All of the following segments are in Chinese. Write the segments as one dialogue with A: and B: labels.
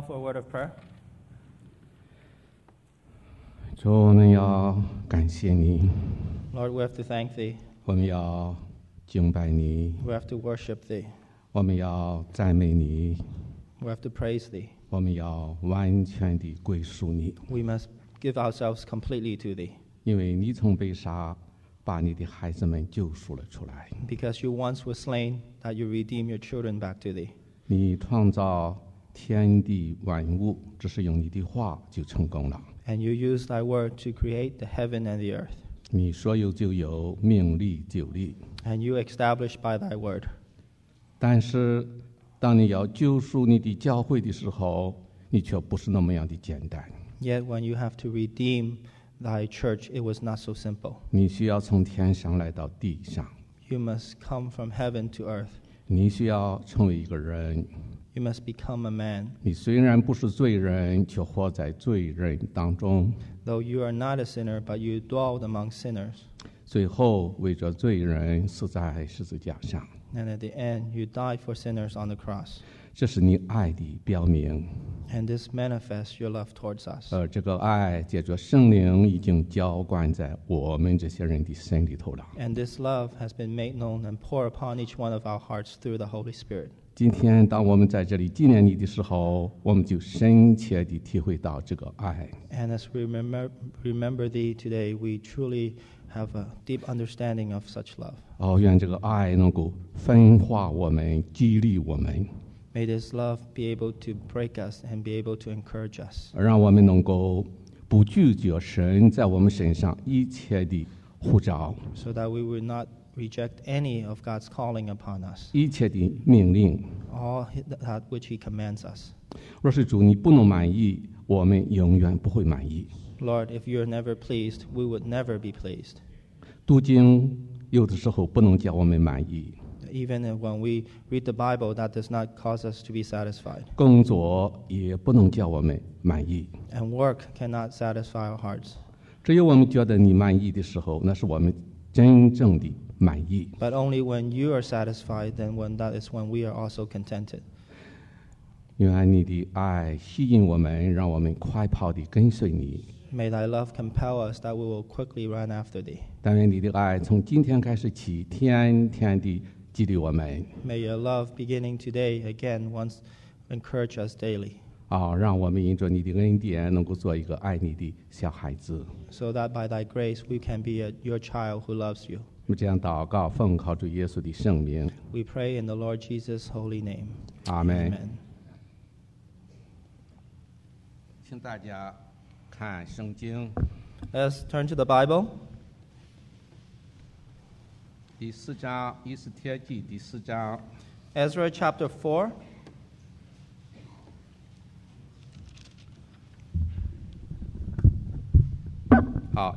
A: For a word of prayer.
B: 主，我们要感谢你，
A: Lord, we have to thank Thee.
B: 我们要敬拜你，
A: We have to worship Thee.
B: 我们要赞美你，
A: We have to praise Thee.
B: 我们要完全地归属你，
A: We must give ourselves completely to Thee,
B: 因为你从被杀把你的孩子们救赎了出来。
A: because You once were slain, that You redeem Your children back to Thee.
B: 你创造天地万物，只是用你的话就成功了。
A: And You use Thy word to create the heaven and the earth.
B: 你说有就有，命立就立。
A: And You establish by Thy word.
B: 但是，当你要救赎你的教会的时候，你却不是那么样的简单。
A: Yet when You have to redeem Thy church, it was not so simple.
B: 你需要从天上来到地上，
A: You must come from heaven to earth.
B: 你需要成为一个人。
A: You must become a man.
B: 你虽然不是罪人，却活在罪人当中，
A: Though You are not a sinner, but You dwelled among sinners.
B: 最后为着罪人死在十字架上。
A: And at the end, You died for sinners on the cross.
B: 这是你爱的表明，
A: And this manifests Your love towards us.
B: 而这个爱借着圣灵已经浇灌在我们这些人的心里头了。
A: And this love has been made known and poured upon each one of our hearts through the Holy Spirit.
B: 今天，当我们在这里纪念你的时候，我们就深切地体会到这个爱。
A: And as we remember Thee today, we truly have a deep understanding of such love.
B: 愿这个爱能够分化我们，激励我们，
A: May this love be able to break us and be able to encourage us,
B: 让我们能够不拒绝神在我们身上一切的呼召，
A: so that we will not reject any of God's calling upon us,
B: 一切的命令。
A: all that which He commands us.
B: 若是主你不能满意，我们永远不会满意。
A: Lord, if You're never pleased, we would never be pleased.
B: 读经有的时候不能叫我们满意，
A: Even when we read the Bible, that does not cause us to be satisfied.
B: 工作也不能叫我们满意。
A: And work cannot satisfy our hearts.
B: 只有我们觉得你满意的时候，那是我们真正的满意。
A: But only when You are satisfied, then that is when we are also contented.
B: 愿你的爱吸引我们，让我们快跑地跟随你。
A: May Thy love compel us that we will quickly run after Thee.
B: 但愿你的爱从今天开始起，天天地激励我们，
A: May Your love beginning today again once encourage us daily,
B: 让我们因着你的恩典，能够做一个爱你的小孩子。
A: so that by Thy grace we can be Your child who loves You.
B: 我们这样祷告，奉靠主耶稣的圣名，
A: We pray in the Lord Jesus' holy name.
B: 阿门。
A: Amen.
B: 请大家看圣经
A: Let's turn to the Bible.
B: 第4章，以斯帖记第4章。
A: Ezra chapter 4.
B: 好，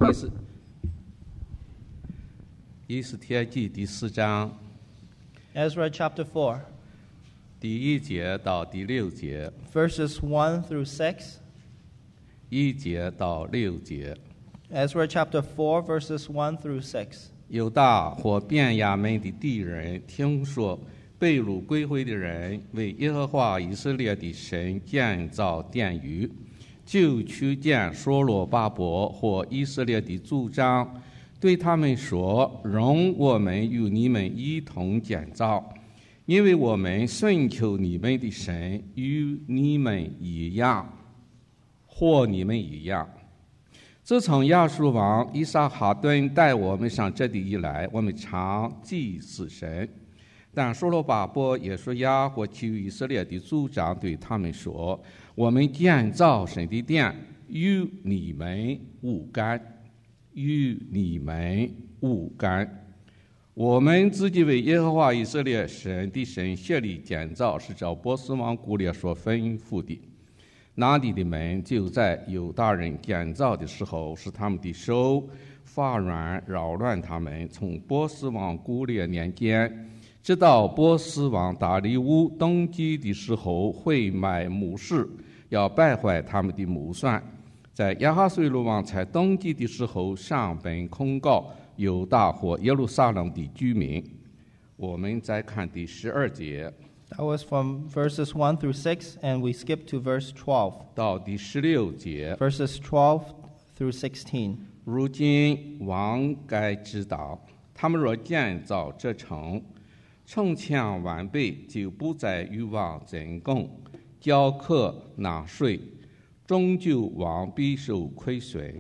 B: 以斯帖记第4章
A: Ezra chapter 4,
B: 第1节到第6节，
A: verses 1 through 6.
B: 1节到6节。
A: Ezra chapter 4, verses 1 through 6.
B: 犹大或便雅悯的地人听说被掳归回的人为耶和华以色列的神建造殿宇，就去见所罗巴伯或以色列的族长，对他们说：容我们与你们一同建造，因为我们寻求你们的神与你们一样，或你们一样。自从亚述王以撒哈顿带我们上这地以来，我们常祭祀神。但所罗巴伯、耶稣亚或其余以色列的族长对他们说：我们建造神的殿，与你们无干，与你们无干。我们自己为耶和华以色列神的神设立建造，是照波斯王古列所吩咐的。那地的门就在犹大人建造的时候，使他们的手发软，扰乱他们。从波斯王古列年间，直到波斯王大利乌登基的时候，会买木石，要败坏他们的木算。在亚哈随鲁王才登基的时候，上本控告犹大或耶路撒冷的居民。我们再看第12节。
A: That was from verses 1 through 6, and we skip to verse 12.
B: 到第16节。
A: Verses 12 through 16.
B: 如今王该知道，他们若建造这城，城墙完备，就不再欲望增贡，交课纳税，终究王必受亏损。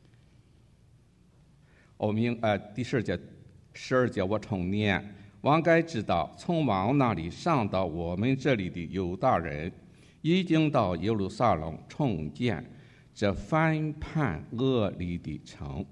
B: 第12节我重念。王该知道，从王那里上到我们这里的犹大人，已经到耶路撒冷重建这翻叛恶劣的城，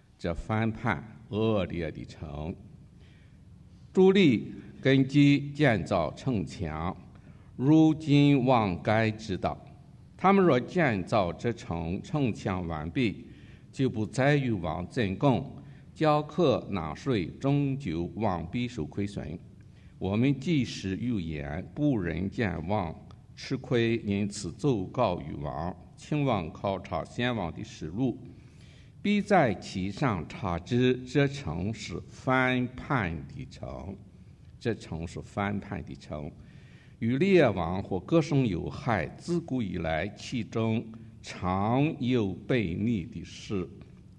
B: 主力根基建造城墙。如今王该知道，他们若建造这城墙完毕，就不再欲望增贡，交课纳税，终究王必受亏损。我们即使预言，不忍见王吃亏，因此奏告于王，请王考察先王的实录，必在其上查知这城是翻叛的城，与列王或各省有害，自古以来其中常有悖逆的事。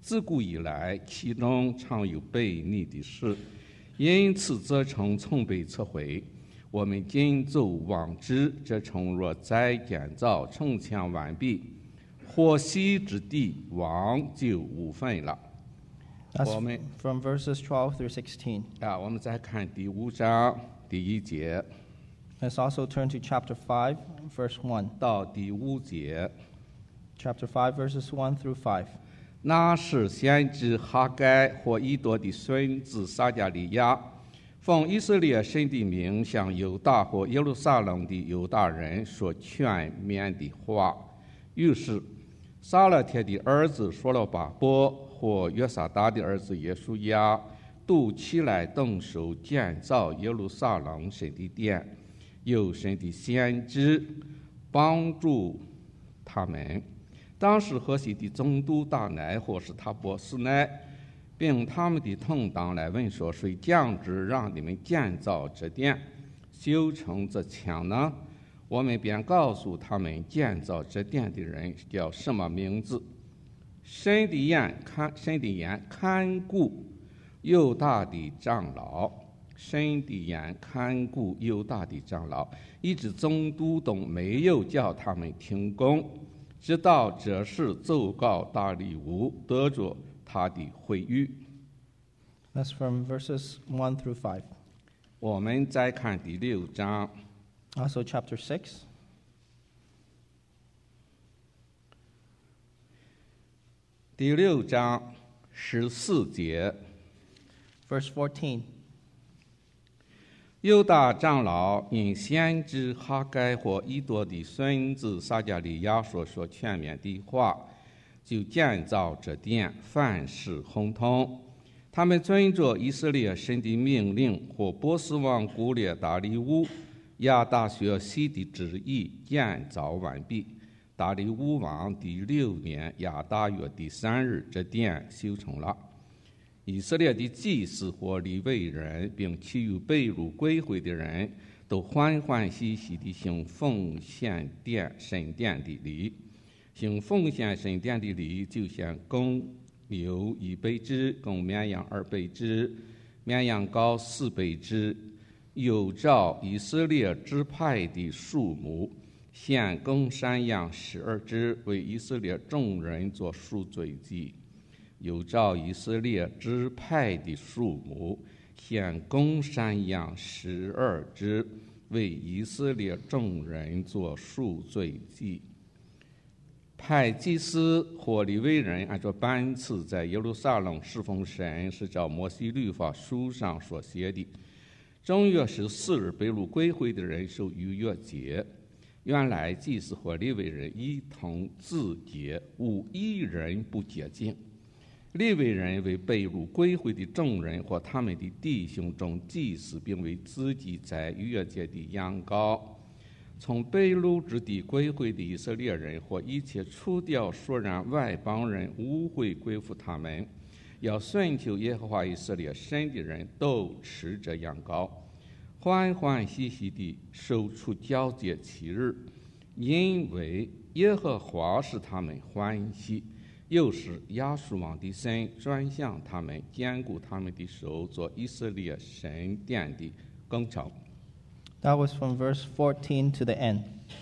B: 因此这城从被撤回。我们今奏王知，这城若再建造，城墙完毕，获悉之地，王就无份了。
A: That's
B: 我们
A: from verses 12 through 16.
B: 我们再看第5章第1节
A: Let's also turn to chapter 5, verse 1.
B: 到第5节。
A: Chapter 5, verses 1 through 5.
B: 那是先知哈该或以多的孙子撒迦利亚，奉以色列神的名，向犹大或耶路撒冷的犹大人说劝勉的话。于是撒勒铁的儿子说了巴伯或约撒达的儿子耶稣亚都起来动手建造耶路撒冷神的殿，有神的先知帮助他们。当时河西的总督大乃或是他波斯乃，并他们的同党来问说：谁降旨让你们建造这殿，修成这墙呢？我们便告诉他们，建造这殿的人叫什么名字。神的眼看顾犹大的长老，一直总督都没有叫他们停工，直到这事奏告大利乌，得着他的惠誉。
A: That's from verses 1 through 5.
B: 我们再看第6章
A: Also chapter 6,
B: 第6章14节。
A: verse 14.
B: 犹大长老因先知哈该或以多的孙子撒迦利亚所劝勉的话，就建造这殿，凡事亨通。他们遵着以色列神的命令或波斯王古列大利乌亚达薛西的旨意，建造完毕。大利乌王第6年亚达月第3日，这殿修成了。以色列的祭司或利未人，并其余被掳归回的人，都欢欢喜喜地行奉献神殿的礼。行奉献神殿的礼，就像公牛100只，公绵羊200只，绵羊羔400只，有照以色列支派的数目，献公山羊12只，为以色列众人做赎罪祭。有照以色列支派的数目，献公山羊12只，为以色列众人做赎罪祭。派祭司或利未人按照班次在耶路撒冷侍奉神，是照摩西律法书上所写的。正月14日，被掳归回的人守逾越节。原来祭司或利未人一同自洁，无一人不洁净。利未人为被掳归回的众人或他们的弟兄中祭司，并为自己在逾越节的羊羔。从被掳之地归回的以色列人，或一切除掉所让外邦人污秽归附他们，要顺求耶和华以色列神的人，都吃这羊羔。 欢欢喜喜地守出交接期日，因为耶和华使他们欢喜，又使亚述王的神转向他们，坚固他们的手，做以色列神殿的工程。
A: That was from verse 14 to the end.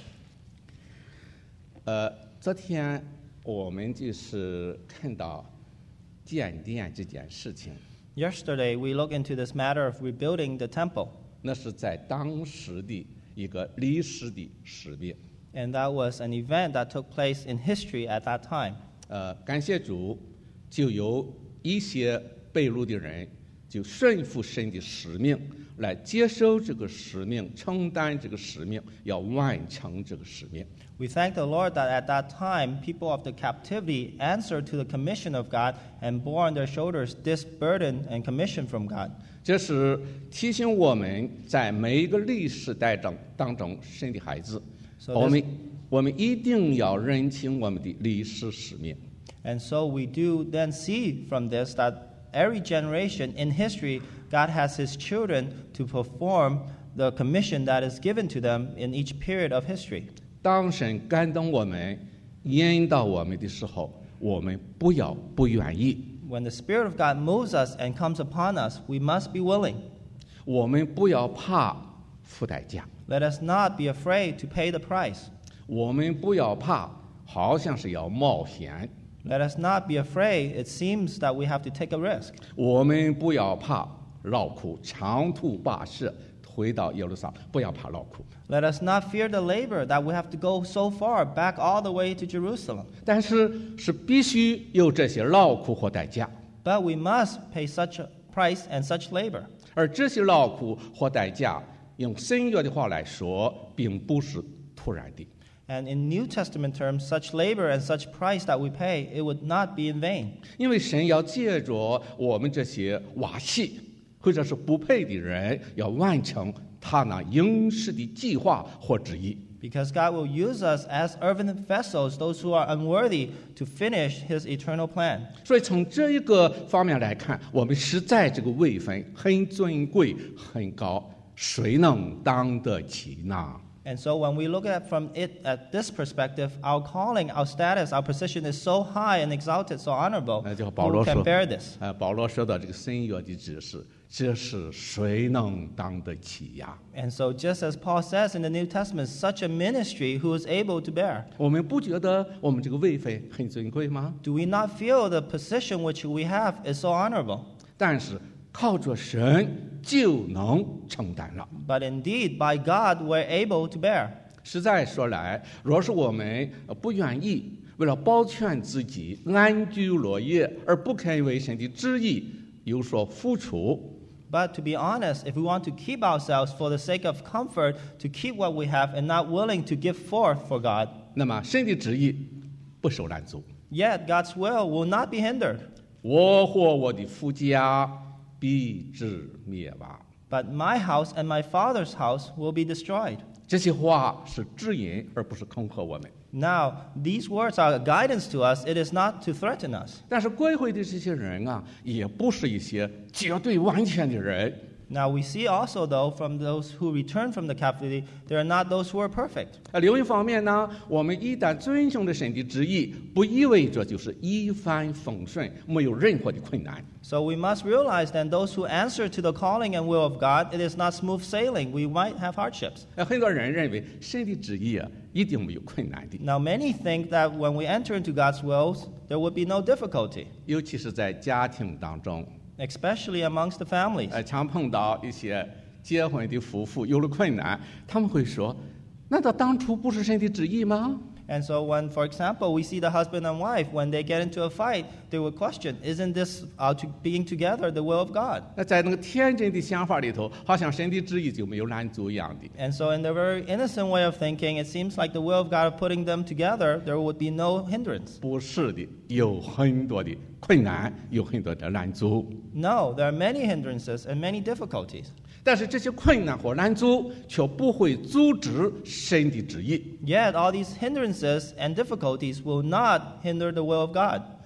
B: 昨天我们就是看到建殿这件事情，
A: Yesterday, we looked into this matter of rebuilding the temple,
B: 那是在当时的一个历史的使命。
A: and that was an event that took place in history at that time.
B: 感谢主，就有一些被掳的人就顺服神的使命，来接受这个使命，承担这个使命，要完成这个使命。
A: We thank the Lord that at that time, people of the captivity answered to the commission of God and bore on their shoulders this burden and commission from God.
B: 这是提醒我们在每一个历史代当中，神的孩子，
A: So
B: 我们一定要认清我们的历史使命。
A: And so we do then see from this that every generation in history, God has His children to perform the commission that is given to them in each period of history.
B: 当神感动我们、引导我们的时候，我们不要不愿意，
A: When the Spirit of God moves us and comes upon us, we must be willing.
B: 我们不要怕付代价，
A: Let us not be afraid to pay the price.
B: 我们不要怕，好像是要冒险，
A: Let us not be afraid. It seems that we have to take a risk.
B: 我们不要怕劳苦，长途跋涉回到耶路撒冷，不要怕劳苦。
A: Let us not fear the labor that we have to go so far back all the way to Jerusalem.
B: 但是必须有这些劳苦或代价，
A: But we must pay such a price and such labor.
B: 而这些劳苦或代价，用新约的话来说，并不是突然的。
A: And in New Testament terms, such labor and such price that we pay, it would not be in vain.
B: 因为神要借着我们这些瓦器或者是不配的人，要完成他那应许的计划或旨意。
A: Because God will use us as earthen vessels, those who are unworthy, to finish His eternal plan.
B: 所以从这一个方面来看，我们实在这个位分很尊贵、很高，谁能当得起呢？
A: And so when we look at from it at this perspective, our calling, our status, our position is so high and exalted, so honorable.
B: 那就保罗
A: Who
B: 说
A: can bear this?
B: 保罗说到这个新约的指示，这是谁能当得起呀？
A: And so just as Paul says in the New Testament, such a ministry who is able to bear.
B: 我们不觉得我们这个位分很尊贵吗？
A: Do we not feel the position which we have is so honorable?
B: 但是靠着神就能承担了。
A: But indeed, by God, we're able to bear.
B: 实在说来，若是我们不愿意为了保全自己安居乐业，而不肯为神的旨意有所付出，
A: But to be honest, if we want to keep ourselves for the sake of comfort, to keep what we have and not willing to give forth for God,
B: 那么神的旨意不受拦阻。
A: yet God's will will not be hindered.
B: 我和我的父家必至灭亡。
A: But my house and my father's house will be destroyed.
B: 这些话是指引，而不是恐吓我们。
A: Now, these words are a guidance to us. It is not to threaten us.
B: 但是归回的这些人啊，也不是一些绝对完全的人。
A: Now, we see also, though, from those who return from the captivity, there are not those who are perfect.
B: 另一方面呢，我们一旦遵循了神的旨意，不意味着就是一帆风顺，没有任何的困难。
A: So we must realize then those who answer to the calling and will of God, it is not smooth sailing. We might have hardships.
B: 很多人认为神的旨意啊，一定没有困难的，
A: Now, many think that when we enter into God's wills, there would be no difficulty,
B: 尤其是在家庭当中，
A: especially amongst the families.
B: 常碰到一些结婚的夫妇有了困难，他们会说：“难道当初不是神的旨意吗？”
A: And so when, for example, we see the husband and wife, when they get into a fight, they would question, isn't this being together the will of God?
B: 在那个天真的想法里头，好像神的旨意就没有拦阻一样的。
A: And so in the very innocent way of thinking, it seems like the will of God of putting them together, there would be no hindrance.
B: 不是的，有很多的困难，有很多的拦阻。
A: No, there are many hindrances and many difficulties.
B: 但是这些困难或拦阻却不会阻止神的旨意。
A: Yet all these hindrances and difficulties will not hinder the will of God.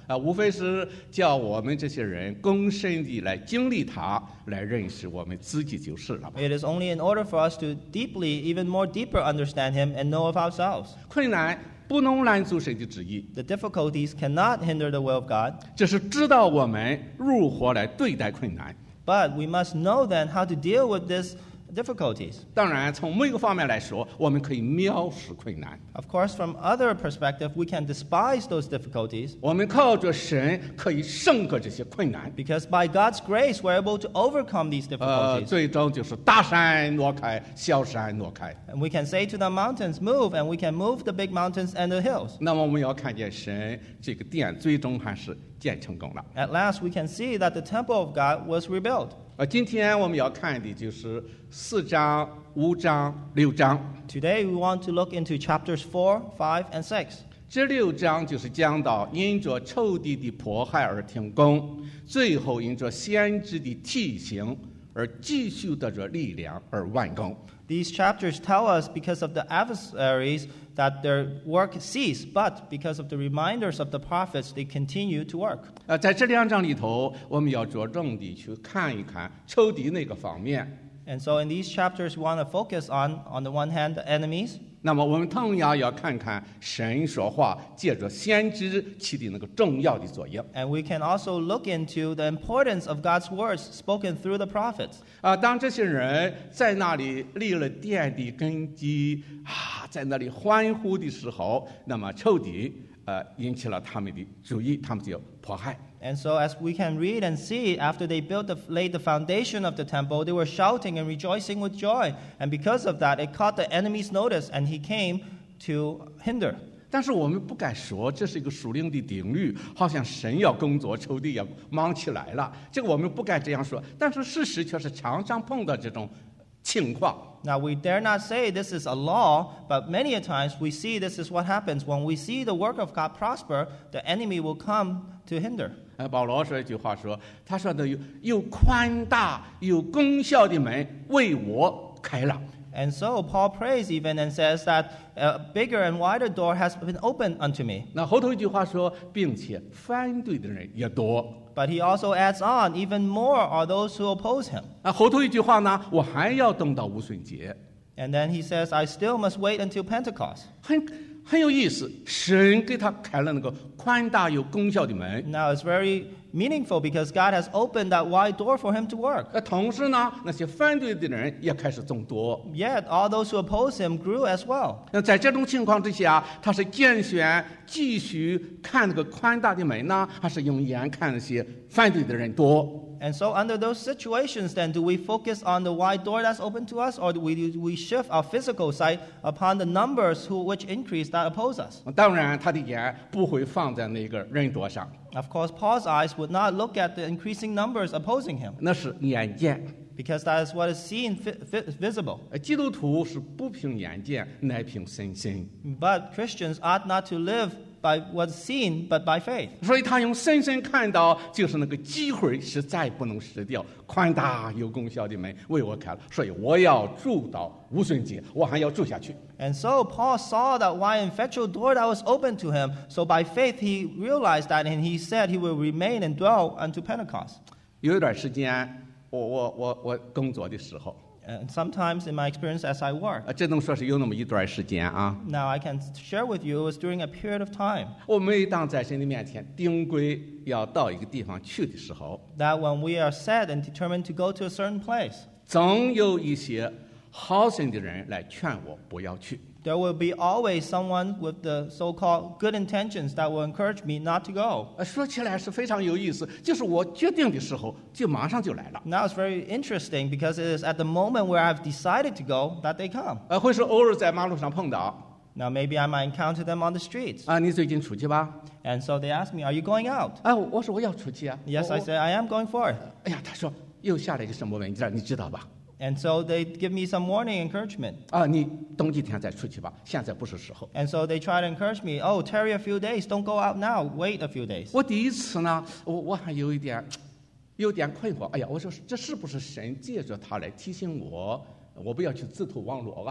B: 无非是叫我们这些人更深地来经历它，来认识我们自己就是了吧。
A: It is only in order for us to deeply, even more deeper understand Him and know of ourselves.
B: 困难不能拦阻神的旨意，
A: The difficulties cannot hinder the will of God,
B: 这是知道我们如何来对待困难。
A: but we must know then how to deal with these difficulties.
B: 当然，从某个方面来说，我们可以藐视困难。
A: Of course, from other perspective, we can despise those difficulties
B: 我们靠着神可以胜过这些困难。
A: because by God's grace, we're able to overcome these difficulties.
B: 最终就是大山挪开，小山挪开。
A: And we can say to the mountains, move, and we can move the big mountains and the hills.
B: 那么我们要看见神这个殿最终还是建成功了。
A: At last, we can see that the temple of God was rebuilt.
B: 今天我们要看的就是4章、5章、6章。
A: Today, we want to look into chapters 4, 5, and 6.
B: 这6章就是讲到因着仇敌的迫害而停工，最后因着先知的提醒而继续得着力量而完工。
A: These chapters tell us because of the adversaries that their work ceased, but because of the reminders of the prophets, they continue to work.
B: 在这2章里头，我们要着重地去看一看仇敌那个方面。
A: And so in these chapters, we want to focus on the one hand, the enemies.
B: 那么我们同样要看看神说话借着先知起的那个重要的作用。
A: And we can also look into the importance of God's words spoken through the prophets.
B: 当这些人在那里立了殿的根基在那里欢呼的时候，那么仇敌引起了他们的注意，他们就迫害。
A: And so as we can read and see, after they laid the foundation of the temple, they were shouting and rejoicing with joy. And because of that, it caught the enemy's notice, and he came to hinder.
B: 但是我们不该说这是一个属灵的定律，好像神要工作，仇敌要忙起来了。这个我们不该这样说。但是事实却是常常碰到这种情况。
A: Now, we dare not say this is a law, but many a times we see this is what happens. When we see the work of God prosper, the enemy will come to hinder.
B: 保罗说一句话说，他说的有宽大有功效的门为我开了。
A: And so Paul prays even and says that a bigger and wider door has been opened unto me.
B: 那后头一句话说，并且反对的人也多。
A: But he also adds on, even more are those who oppose him.
B: 那后头一句话呢，我还要等到无旬节。
A: And then he says, I still must wait until Pentecost.
B: 很有意思，神给他开了那个宽大有功效的门。
A: Now, it's very meaningful because God has opened that wide door for him to work.
B: 同时呢，那些反对的人也开始增多。
A: Yet, all those who oppose him grew as well.
B: 那在这种情况之下，他是拣选继续看那个宽大的门呢，还是用眼看那些反对的人多？
A: And so, under those situations, then, do we focus on the wide door that's open to us, or do we shift our physical sight upon the numbers which increase that oppose us?
B: 当然，他的眼不会放在那个人多上，
A: Of course, Paul's eyes would not look at the increasing numbers opposing him,
B: 那是眼见。
A: because that is what is seen visible.
B: 基督徒是不凭眼见，乃凭信心。
A: But Christians ought not to live by what's seen, but by faith.
B: 所以他用深深看到，就是那个机会实在不能失掉，宽大有功效的门为我开了，所以我要住到无旬节，我还要住下去。
A: And so Paul saw that wide effectual door that was open to him. So by faith he realized that, and he said he will remain and dwell unto Pentecost.
B: 有一段时间，我工作的时候，
A: And sometimes in my experience as I work.
B: 只能说是有那么一段时间啊。
A: Now I can share with you, it was during a period of time
B: 我每当在神的面前定规要到一个地方去的时候，
A: that when we are set and determined to go to a certain place,
B: 总有一些好心的人来劝我不要去。
A: there will be always someone with the so-called good intentions that will encourage me not to go.
B: 说起来是非常有意思，就是我决定的时候，就马上就来了。
A: Now it's very interesting because it is at the moment where I've decided to go that they come.
B: 会是偶尔在马路上碰到
A: Now maybe I might encounter them on the streets.
B: 你最近出去吧？
A: And so they ask me, are you going out?
B: 我说我要出去啊。
A: Yes, I say, I am going for it.
B: 哎呀，他说又下了一个什么文件，你知道吧？
A: And so they give me some warning encouragement.
B: 你等几天再出去吧，现在不是时候。
A: And so they try to encourage me, oh, tarry a few days, don't go out now, wait a few days.
B: 我第一次呢，我还有点困惑。哎呀，我说这是不是神借着他来提醒我不要去自投网络啊？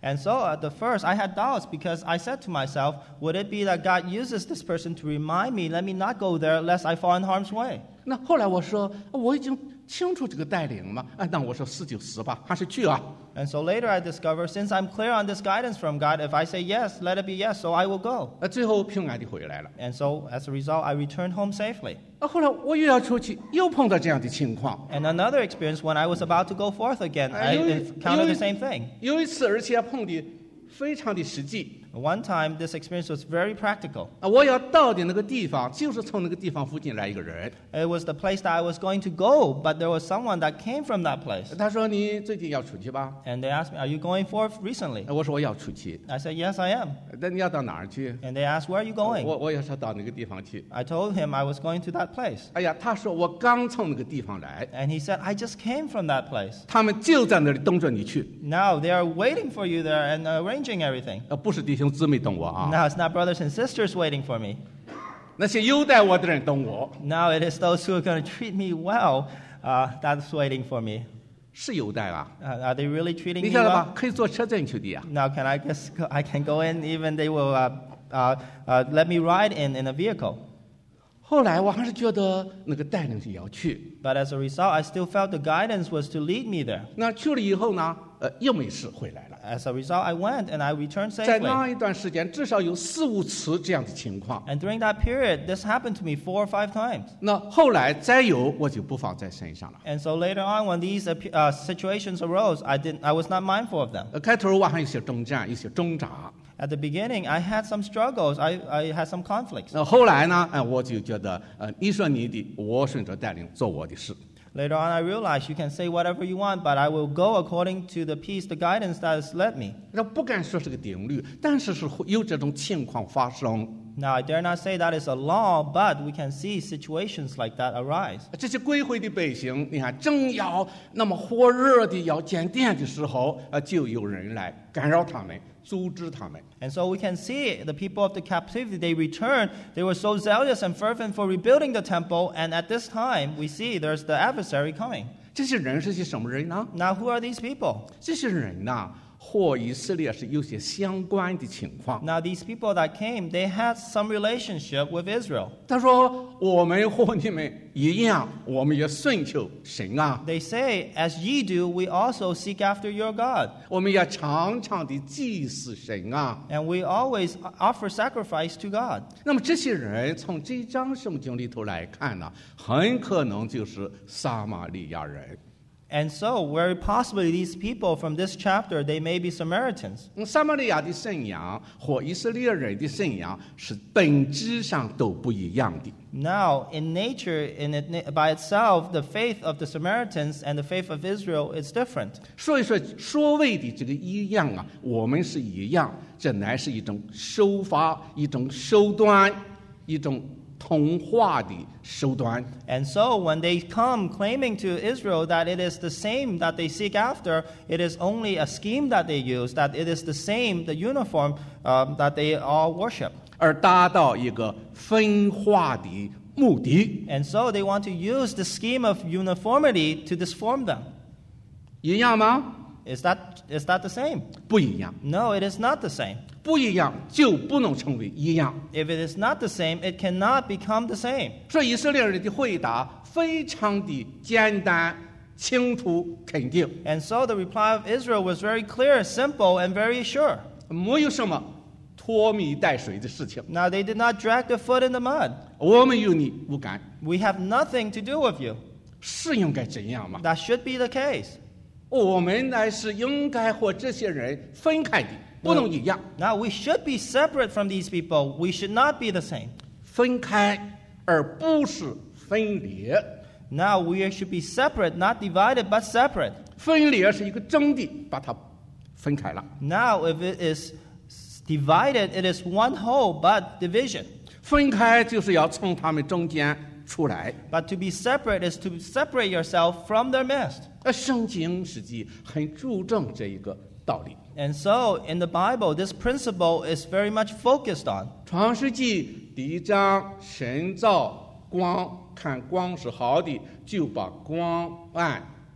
A: And so at the first, I had doubts because I said to myself, would it be that God uses this person to remind me, let me not go there lest I fall in harm's way?
B: 那后来我说我已经清楚这个带领嘛，那我说是就死吧，还是去啊。
A: And so later I discovered, since I'm clear on this guidance from God, if I say yes, let it be yes, so I will go.
B: 最后平安地回来了。
A: And so as a result, I returned home safely.
B: 后来我又要出去，又碰到这样的情况。
A: And another experience, when I was about to go forth again, I encountered the same thing.
B: 有一次，而且碰的非常的实际。
A: One time, this experience was very practical.
B: 我要到的那个地方，就是从那个地方附近来一个人。
A: It was the place that I was going to go, but there was someone that came from that place.
B: 他说：“你最近要出去吧？”
A: And they asked me, "Are you going forth recently?"
B: 我说：“我要出去。”
A: I said, "Yes, I am."
B: 那你要到哪儿去？
A: And they asked, "Where are you going?"
B: 我也是到那个地方去。
A: I told him I was going to that place.
B: 哎呀，他说我刚从那个地方来。
A: And he said, "I just came from that place."
B: 他们就在那里等着你去。
A: Now they are waiting for you there and arranging everything.
B: 不是弟兄姊妹等我啊。
A: Now it's not brothers and sisters waiting for me.
B: 那些优待我的人等我。
A: Now it is those who are going to treat me well that's waiting for me.
B: 是优待啊。
A: Are they really treating
B: 你
A: me
B: 晓得
A: well?
B: 吧？可以坐车进去的呀。
A: Now can I can go in, even they will let me ride in a vehicle.
B: 后来我还是觉得那个带领是要去。
A: But as a result, I still felt the guidance was to lead me there.
B: 那去了以后呢，又没事回来了。
A: As a result, I went and I returned
B: 在那
A: safely.
B: 一段时间，至少有4、5次这样的情况。
A: And during that period, this happened to me 4 or 5 times.
B: 那后来再有，我就不放在身上了。
A: And so later on, when these situations arose, I was not mindful of them.
B: 开头我还有些征战，有些挣扎。
A: At the beginning, I had some struggles. I had some conflicts.
B: 后来呢，我就觉得，你说你的，我顺着带领做我的事。
A: Later on, I realized you can say whatever you want, but I will go according to the peace, the guidance that has led me.
B: 不敢说是个定律，但是会有这种情况发生。
A: Now, I dare not say that is a law, but we can see situations like that arise.
B: 这些归回的百姓，你看，正要那么火热的要建殿的时候，就有人来干扰他们，阻止他们。
A: And so we can see the people of the captivity, they returned. They were so zealous and fervent for rebuilding the temple. And at this time, we see there's the adversary coming.
B: 这些人是些什么人呢？
A: Now, who are these people?
B: 这些人呐，和以色列是有些相关的情况。
A: Now, these people that came, they had some relationship with Israel.
B: 他说：“我们和你们一样，我们也寻求神啊，
A: They say, as ye do, we also seek after your God.
B: 我们也常常的祭祀神啊。”
A: And we always offer sacrifice to God.
B: 那么这些人从这章圣经里头来看呢，很可能就是撒玛利亚人。
A: And so, very possibly, these people from this chapter, they may be Samaritans.
B: 撒玛利亚的信仰和以色列人的信仰是本质上都不一样的。
A: Now, in nature, by itself, the faith of the Samaritans and the faith of Israel is different.
B: 所以说，所谓的这个一样啊，我们是一样，这乃是一种手法、一种手段、一种同化的手段。
A: And so, when they come claiming to Israel that it is the same that they seek after, it is only a scheme that they use, that it is the same, the uniform that they all worship.
B: 而达到一个分化的目的。
A: And so, they want to use the scheme of uniformity to disform them.
B: 一样吗？
A: Is that the same?
B: 不一样，
A: No, it is not the same.
B: 不一样就不能成为一样。
A: If it is not the same, it cannot become the same.
B: 所以以色列人的回答非常的简单、清楚、肯定，
A: And so, the reply of Israel was very clear, simple, and very sure.
B: 没有什么拖泥带水的事情。
A: Now, they did not drag their foot in the mud.
B: 我们与你无干，
A: We have nothing to do with you.
B: 是应该这样吗？
A: That should be the case.
B: 我们乃是应该和这些人分开的，不能一样。
A: Now, we should be separate from these people. We should not be the same.
B: 分开而不是分裂。
A: Now, we should be separate, not divided, but separate.
B: 分裂是一个真的把它分开了。
A: Now, if it is divided, it is one whole, but division.
B: 分开就是要从他们中间出来。
A: But to be separate is to separate yourself from their midst.
B: 圣经实际很注重这一个道理。
A: And so, in the Bible, this principle is very much focused on.
B: 创世纪1章，神造光，看光是好的，就把光暗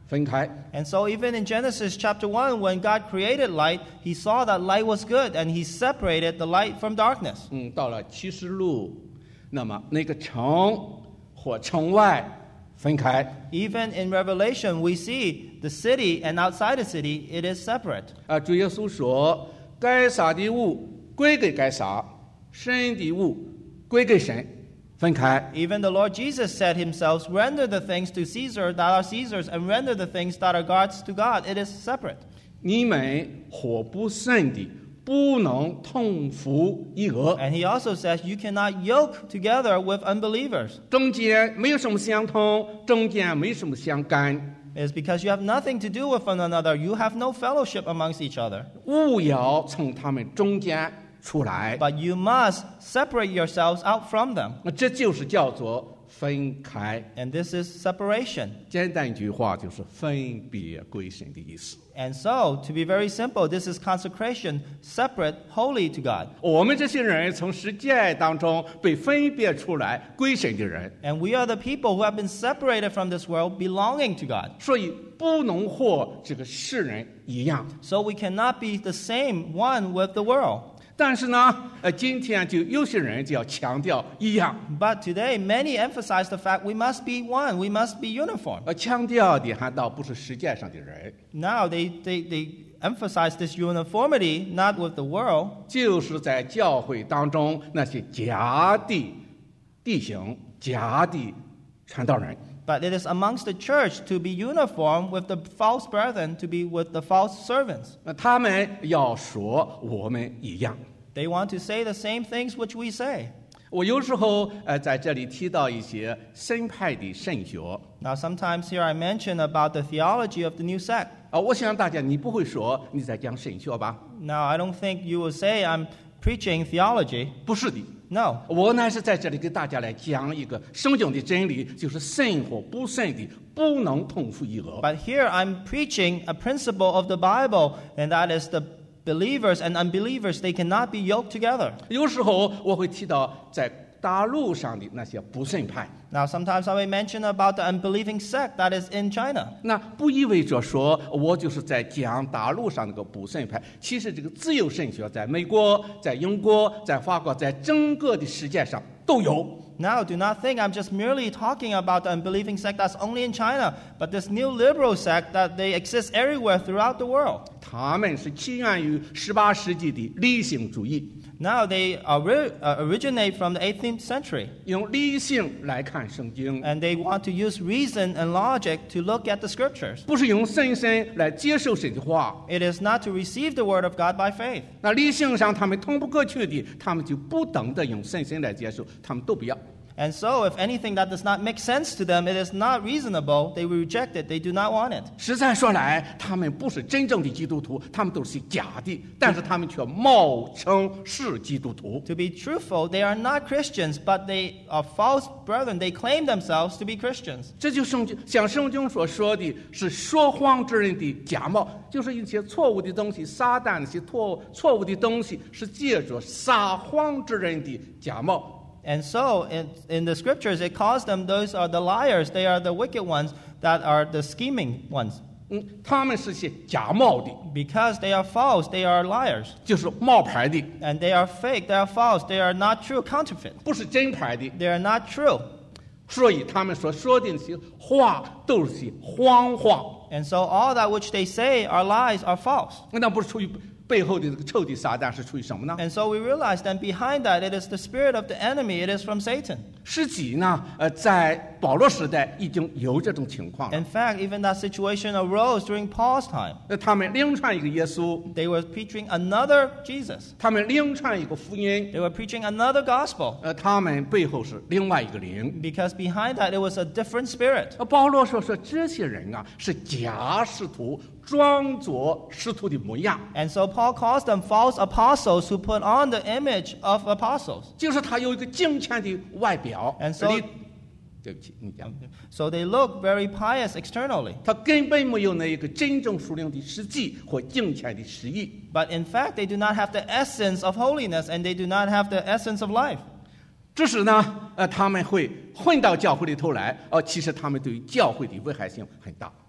B: 分开。
A: And so even in Genesis chapter 1, when God created light, he saw that light was good, and he separated the light from darkness.
B: 到了启示录，那么那个城或城外分开。
A: Even in Revelation, we see the city and outside the city, it is separate.
B: 主耶稣说：“该撒的物归给该撒，神的物归给神。”分开。
A: Even the Lord Jesus said himself, render the things to Caesar that are Caesar's, and render the things that are God's to God. It is separate.
B: 你们和不信的不能同服一额，
A: And he also says, you cannot yoke together with unbelievers.
B: 中间没有什么相通，中间没什么相干。
A: It is because you have nothing to do with one another. You have no fellowship amongst each other.
B: 勿要从他们中间出来。
A: But you must separate yourselves out from them.
B: 这就是叫做分开。
A: And this is separation.
B: 简单一句话就是分别归神的意思。
A: And so, to be very simple, this is consecration, separate, holy to God.
B: 我们这些人从世界当中被分别出来归神的人，
A: And we are the people who have been separated from this world, belonging to God.
B: 所以不能和这个世人一样。
A: So we cannot be the same one with the world.
B: 但是呢，今天就有些人就要强调一样，
A: But today, many emphasize the fact we must be one, we must be uniform.
B: 强调的还倒不是世界上的人，
A: Now, they emphasize this uniformity, not with the world,
B: 就是在教会当中那些假的弟兄、假的传道人。
A: but it is amongst the church to be uniform with the false brethren, to be with the false servants.
B: 他们要说我们一样。
A: They want to say the same things which we say.
B: 我有时候在这里提到一些新派的神学。
A: Now, sometimes here I mention about the theology of the new sect.
B: 我想大家你不会说你在讲神学吧？
A: Now, I don't think you will say I'm preaching theology.
B: 不是的，
A: No.
B: 我乃是在这里给大家来讲一个圣经的真理，就是信和不信的不能同负一軛。
A: But here I'm preaching a principle of the Bible, and that is the believers and unbelievers, they cannot be yoked together.
B: 有时候我会提到在大陆上的那些不信派，
A: Now, sometimes I will mention about the unbelieving sect that is in China.
B: 那不意味着说我就是在讲大陆上那个不信派。其实这个自由神学在美国、在英国、在法国，在整个的世界上都有。
A: Now, do not think I'm just merely talking about the unbelieving sect that's only in China, but this new liberal sect that they exist everywhere throughout the world.
B: 他们是起源于18世纪的理性主义，
A: Now, they originate from the 18th century,
B: 用理性来看圣经，
A: and they want to use reason and logic to look at the scriptures.
B: 不是用信心来接受神的话。
A: It is not to receive the word of God by faith.
B: 那理性上他们通不过去的，他们就不等的用信心来接受，他们都不要。
A: And so, if anything that does not make sense to them, it is not reasonable, they will reject it, they do not want it.
B: 实在说来，他们不是真正的基督徒，他们都是假的，但是他们却冒称是基督徒。
A: To be truthful, they are not Christians, but they are false brethren. They claim themselves to be Christians.
B: 这就像圣经所说的是说谎之人的假冒，就是一些错误的东西，撒旦那些错误的东西是借着撒谎之人的假冒。
A: And so, in the scriptures, it calls them, those are the liars, they are the wicked ones, that are the scheming ones.
B: 他们是些假冒的，
A: Because they are false, they are liars.
B: 就是冒牌的，
A: And they are fake, they are false, they are not true, counterfeit.
B: 不是真牌的。
A: They are not true.
B: 所以他们所说的那些话都是些谎话，
A: And so, all that which they say are lies, are false.
B: 那不是出于背后的这个仇敌撒旦，是出于什么呢？
A: And so, we realize that behind that, it is the spirit of the enemy, it is from Satan.
B: 实际呢，在保罗时代已经有这种情况了。
A: In fact, even that situation arose during Paul's time.
B: 他们另传一个耶稣，
A: They were preaching another Jesus.
B: 他们另传一个福音，
A: They were preaching another gospel.
B: 他们背后是另外一个灵。
A: Because behind that, it was a different spirit.
B: 保罗说这些人啊是假使徒，装作使徒的模样，
A: And so Paul calls them false apostles who put on the image of apostles.
B: 就是他有一个敬虔的外表。
A: And so-
B: 对不起，你讲。
A: So they look very pious externally.
B: 他根本没有那一个真正属灵的实际或敬虔的实意。
A: But in fact, they do not have the essence of holiness and they do not have the essence of life.
B: 只是呢，他们会混到教会里头来，其实他们对于教会的危害性很大。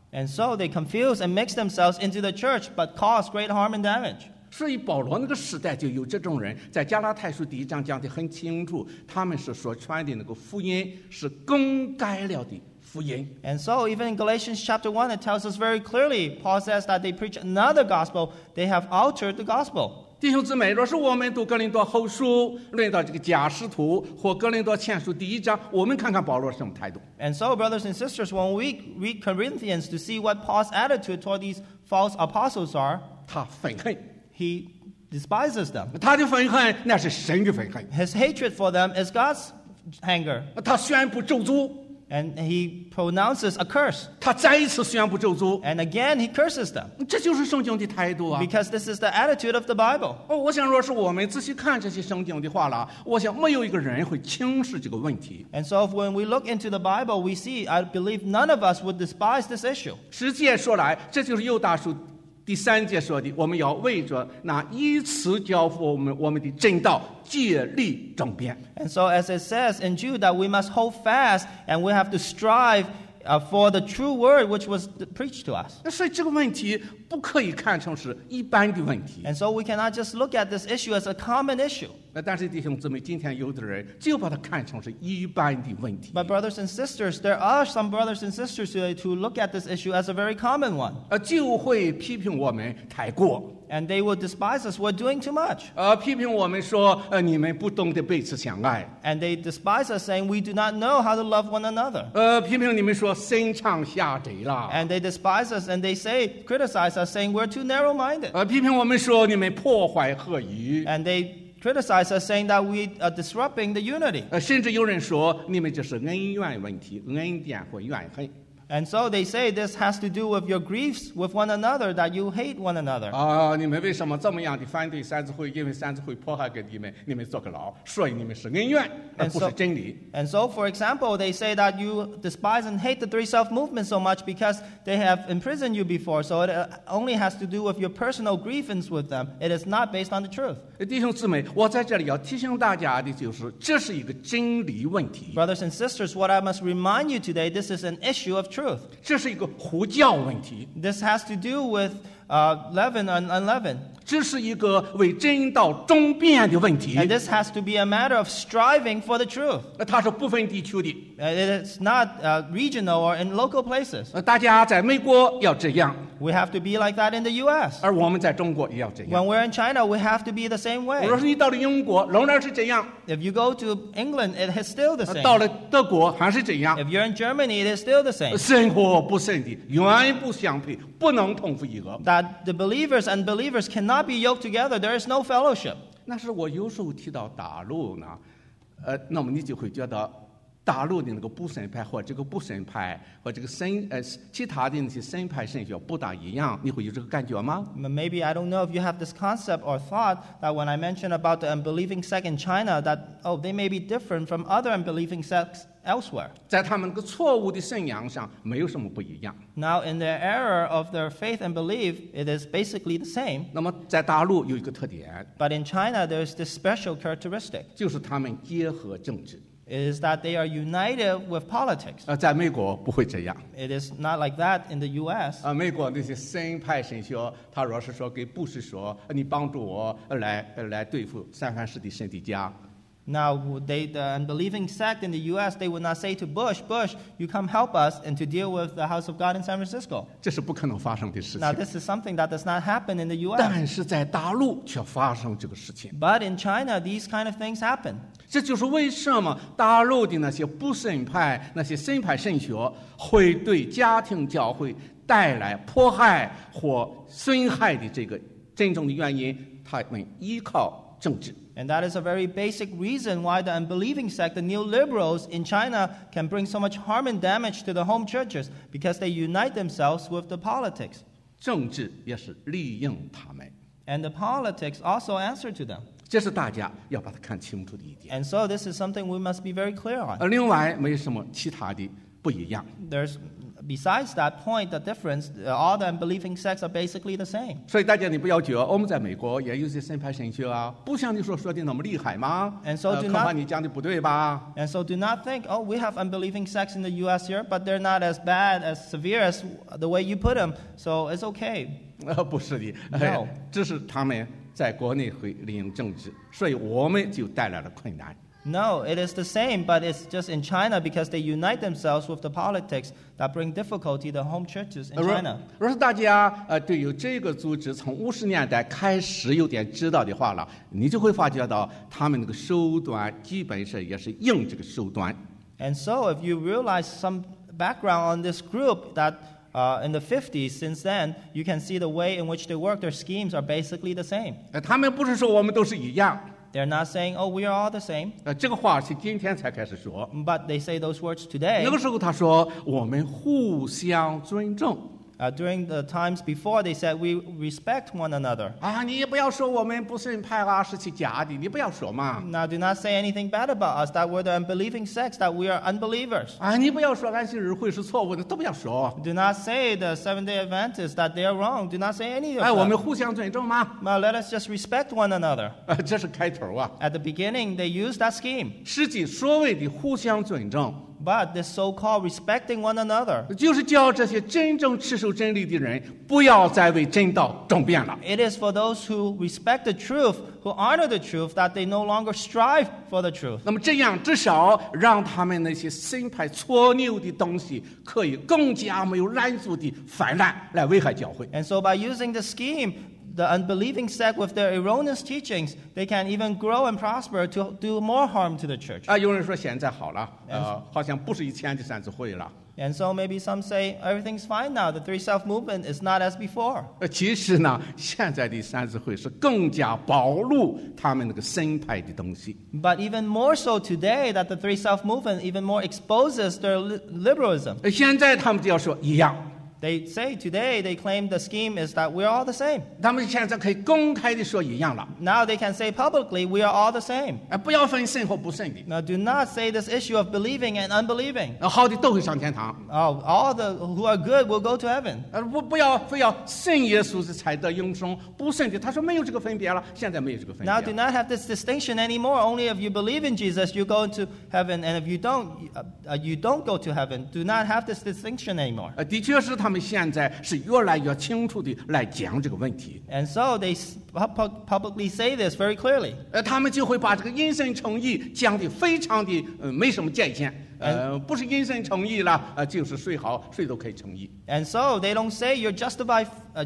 A: And so they confuse and mix themselves into the church, but cause great harm and damage.
B: 所以保罗那个时代就有这种人，在加拉太书第1章讲得很清楚，他们是所传的那个福音是更改了的福音。
A: And so even in Galatians chapter 1, it tells us very clearly, Paul says that they preach another gospel, they have altered the gospel.
B: 弟兄姊妹，若是我们读哥林多后书，论到这个假使徒或哥林多前书第1章，我们看看保罗什么态度。
A: And so, brothers and sisters, when we read Corinthians to see what Paul's attitude toward these false apostles are,
B: 他愤恨，
A: he despises them.
B: 他的愤恨那是神的愤恨，
A: His hatred for them is God's anger.
B: 他宣布咒诅，
A: And he pronounces a curse.
B: 他再一次宣布咒诅，
A: And again, he curses them.
B: 这就是圣经的态度啊。
A: Because this is the attitude of the Bible.
B: 我想，若是我们仔细看这些圣经的话了，我想没有一个人会轻视这个问题。
A: And so when we look into the Bible, we see, I believe none of us would despise this issue.
B: 实际说来，这就是犹大书第3节说的，我们要为着那依次交付我们的正道，竭力争辩。
A: And so as it says in Jude that we must hold fast and we have to strive for the true word which was preached to us.
B: 所以这个问题不可以看成是一般的问题。
A: And so we cannot just look at this issue as a common issue.
B: 但是弟兄姊妹，今天有的人就把它看成是一般的问题。
A: But brothers and sisters, there are some brothers and sisters today who look at this issue as a very common one.
B: 就会批评我们太过。
A: And they will despise us, we're doing too much.
B: 批评我们说，你们不懂得彼此相爱。
A: And they despise us, saying we do not know how to love one another.
B: 批评你们说深藏下贼了。
A: And they despise us and they criticize us, saying we're too narrow-minded.
B: 批评我们说你们破坏合一。
A: And they criticize us, saying that we are disrupting the unity.
B: 甚至有人说你们这是恩怨问题，恩典或怨恨。
A: And so they say this has to do with your griefs with one another, that you hate one another.
B: 你们为什么这么样的反对三自会？因为三自会迫害给你们，你们坐个牢，所以你们是恩怨，而不是真理。
A: And so, for example, they say that you despise and hate the Three Self movement so much because they have imprisoned you before. So it only has to do with your personal grievance with them. It is not based on the truth.
B: 弟兄姊妹，我在这里要提醒大家的就是，这是一个真理问题。
A: Brothers and sisters, what I must remind you today, this is an issue of truth.
B: 这是一个呼叫问题。
A: This has to do with leaven and unleavened.
B: 这是一个为真道争辩的问题。
A: And this has to be a matter of striving for the truth.
B: 它是不分地区的。
A: It is not regional or in local places.
B: 大家在美国要这样，
A: We have to be like that in the U.S.
B: 而我们在中国也要这样。
A: When we're in China, we have to be the same way.
B: 若是你到了英国，仍然是这样；
A: If you go to England, it is still the same.
B: 到了德国还是这样。
A: If you're in Germany, it is still the same.
B: 生活不深的，原不相配，不能同负一軛。
A: That the believers and unbelievers cannot be yoked together. There is no fellowship.
B: 那是我有时候提到大陆呢，那么你就会觉得大陆的那个不神派和这个不神派和这个其他的那些神派神学不大一样，你会有这个感觉吗？
A: Maybe I don't know if you have this concept or thought that when I mention about the unbelieving sect in China, that they may be different from other unbelieving sects elsewhere.
B: 在他们那个错误的信仰上没有什么不一样。
A: Now, in their error of their faith and belief, it is basically the same.
B: 那么在大陆有一个特点，
A: But in China, there's this special characteristic.
B: 就是他们结合政治。
A: It is that they are united with politics.
B: 在美国不会这样。
A: It is not like that in the U.S.
B: 美国那些神派神学，他若是说给布什说，你帮助我来对付三藩市的神的家。
A: Now, the unbelieving sect in the U.S., they would not say to Bush, you come help us and to deal with the house of God in San Francisco.
B: 这是不可能发生的事
A: Now,
B: 情。
A: this is something that does not happen in the U.S.
B: 但是在大陆却发生这个事情。
A: But in China, these kind of things happen.
B: 这就是为什么大陆的那些不神派、那些神派神学会对家庭教会带来迫害或损害的这个真正的原因，他们依靠政治。
A: And that is a very basic reason why the unbelieving sect, the neoliberals in China, can bring so much harm and damage to the home churches because they unite themselves with the politics.
B: 政治也是利用他们，
A: And the politics also answer to them.
B: 这是大家要把它看清楚的一点。
A: And so this is something we must be very clear on.
B: 另外没什么其他的不一样。
A: besides that point, the difference, all the unbelieving sects are basically the same.
B: 所以大家你不要觉得我们在美国也有些神派神学啊，不像你说的那么厉害吗？
A: And so do
B: 恐怕
A: not-
B: 你讲的不对吧？
A: And so do not think, oh, we have unbelieving sects in the U.S. here, but they're not as bad, as severe as the way you put them, so it's okay.
B: 不是的，
A: No.
B: 这是他们在国内会利用政治，所以我们就带来了困难。
A: No, it is the same, but it's just in China because they unite themselves with the politics that bring difficulty to home churches in
B: 如
A: China.
B: 果是大家对于这个组织从50年代开始有点知道的话了，你就会发觉到他们那个手段基本上也是用这个手段。
A: And so if you realize some background on this group that in the 50s, since then, you can see the way in which they work, their schemes are basically the same.
B: 他们不是说我们都是一样，
A: They're not saying, oh, we are all the same,
B: 这个话是今天才开始说。
A: but they say those words today.
B: 那个时候他说我们互相尊重。
A: During the times before, they said we respect one another.
B: 啊，你也不要说我们不是派啊，是去假的，你不要说嘛。
A: Now, do not say anything bad about us, that we're the unbelieving sects, that we are unbelievers.
B: 啊，你不要说安息日会是错误的，都不要说。
A: Do not say the Seventh-day Adventists that they are wrong. Do not say any of
B: 哎，我们
A: that.
B: 互相尊重吗？
A: Now, let us just respect one another.
B: 这是开头啊。
A: At the beginning, they used that scheme.
B: 实际所谓的互相尊重，
A: But this so-called respecting one another,
B: 就是叫这些真正持守真理的人，不要再为真道争辩了。
A: it is for those who respect the truth, who honor the truth, that they no longer strive for the truth.
B: 那么这样，至少让他们那些新派错谬的东西，可以更加没有拦阻的泛滥，来危害教会。
A: And so by using the scheme, the unbelieving sect with their erroneous teachings, they can even grow and prosper to do more harm to the church.
B: 啊，有人说现在好了，好像不是以前的三次会了。
A: And so maybe some say everything's fine now. The Three Self movement is not as before.
B: 其实呢，现在的三次会是更加暴露他们那个新派的东西。
A: But even more so today, that the Three Self movement even more exposes their liberalism.
B: 现在他们就要说一样，
A: They say today, they claim the scheme is that we're all the same.
B: 他们现在可以公开的说一样了，
A: Now they can say publicly, we are all the same.
B: 不要分信和不信的，
A: Now do not say this issue of believing and unbelieving.
B: 好的都会上天堂，
A: Oh, all the who are good will go to heaven.
B: 不要非要信耶稣的才得永生，不信的他说没有这个分别了，现在没有这个分
A: Now
B: 别
A: do
B: 了。
A: not have this distinction anymore. Only if you believe in Jesus, you go into heaven. And if you don't, you don't go to heaven. Do not have this distinction anymore.
B: 的确是他们现在是越来越清楚的来讲这个问题。
A: And so they publicly say this very clearly.
B: 他们就会把这个因信称义讲的非常的没什么界限，不是因信称义了，就是谁好谁都可以称义。
A: And so they don't say you're justified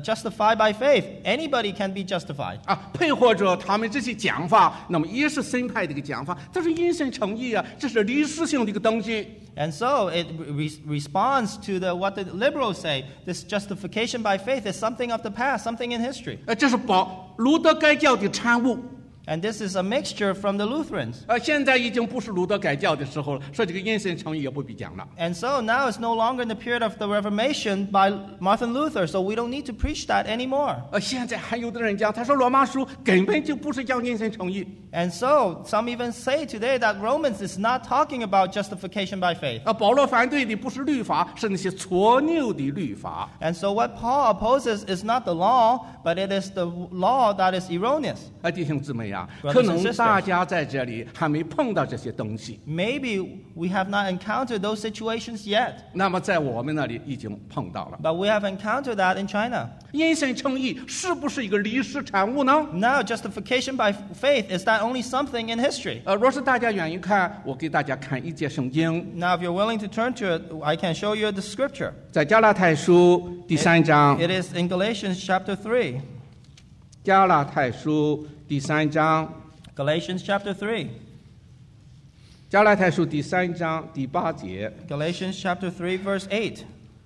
A: by faith. Anybody can be justified.
B: 啊，配合着他们这些讲法，那么也是新派的一个讲法，这是因信称义啊，这是历史性的一个东西。
A: And so it responds to what the liberals say. This justification by faith is something of the past, something in history.
B: 这是路德改教的产物。
A: And this is a mixture from the Lutherans.
B: 现在已经不是路德改教的时候了，说这个因信称义也不必讲了。
A: And so now it's no longer in the period of the Reformation by Martin Luther, so we don't need to preach that anymore.
B: 现在还有的人讲，他说罗马书根本就不是讲因信称义。
A: And so some even say today that Romans is not talking about justification by faith.
B: 保罗反对的不是律法，是那些错谬的律法。
A: And so what Paul opposes is not the law, but it is the law that is erroneous.
B: 弟兄姊妹啊，
A: Brothers and
B: 可能大家在这里还没碰到这些东西，
A: Maybe we have not encountered those situations yet,
B: 那么在我们那里已经碰到了。
A: but we have encountered that in China.
B: 因信称义是不是一个历史产物呢？
A: Now, justification by faith, is that only something in history?
B: 若是大家愿意看，我给大家看一节圣经，
A: Now, if you're willing to turn to it, I can show you the scripture.
B: 在加拉太书第3章。
A: It is in Galatians chapter 3.
B: 加拉太书第3章。
A: Galatians chapter 3.
B: 加拉太书第3章第8节。
A: Galatians chapter 3, verse 8.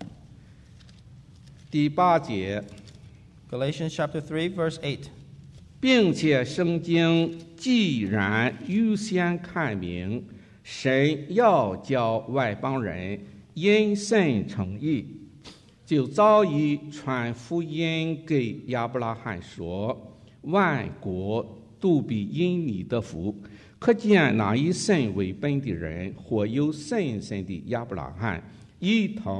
B: 第8节。
A: Galatians chapter 3, verse 8.
B: 并且圣经既然预先看明，神要叫外邦人因信称义，就早已传福音给亚伯拉罕说，万国都必因你得福。可见那以信为本的人，或有信心的亚伯拉罕，一同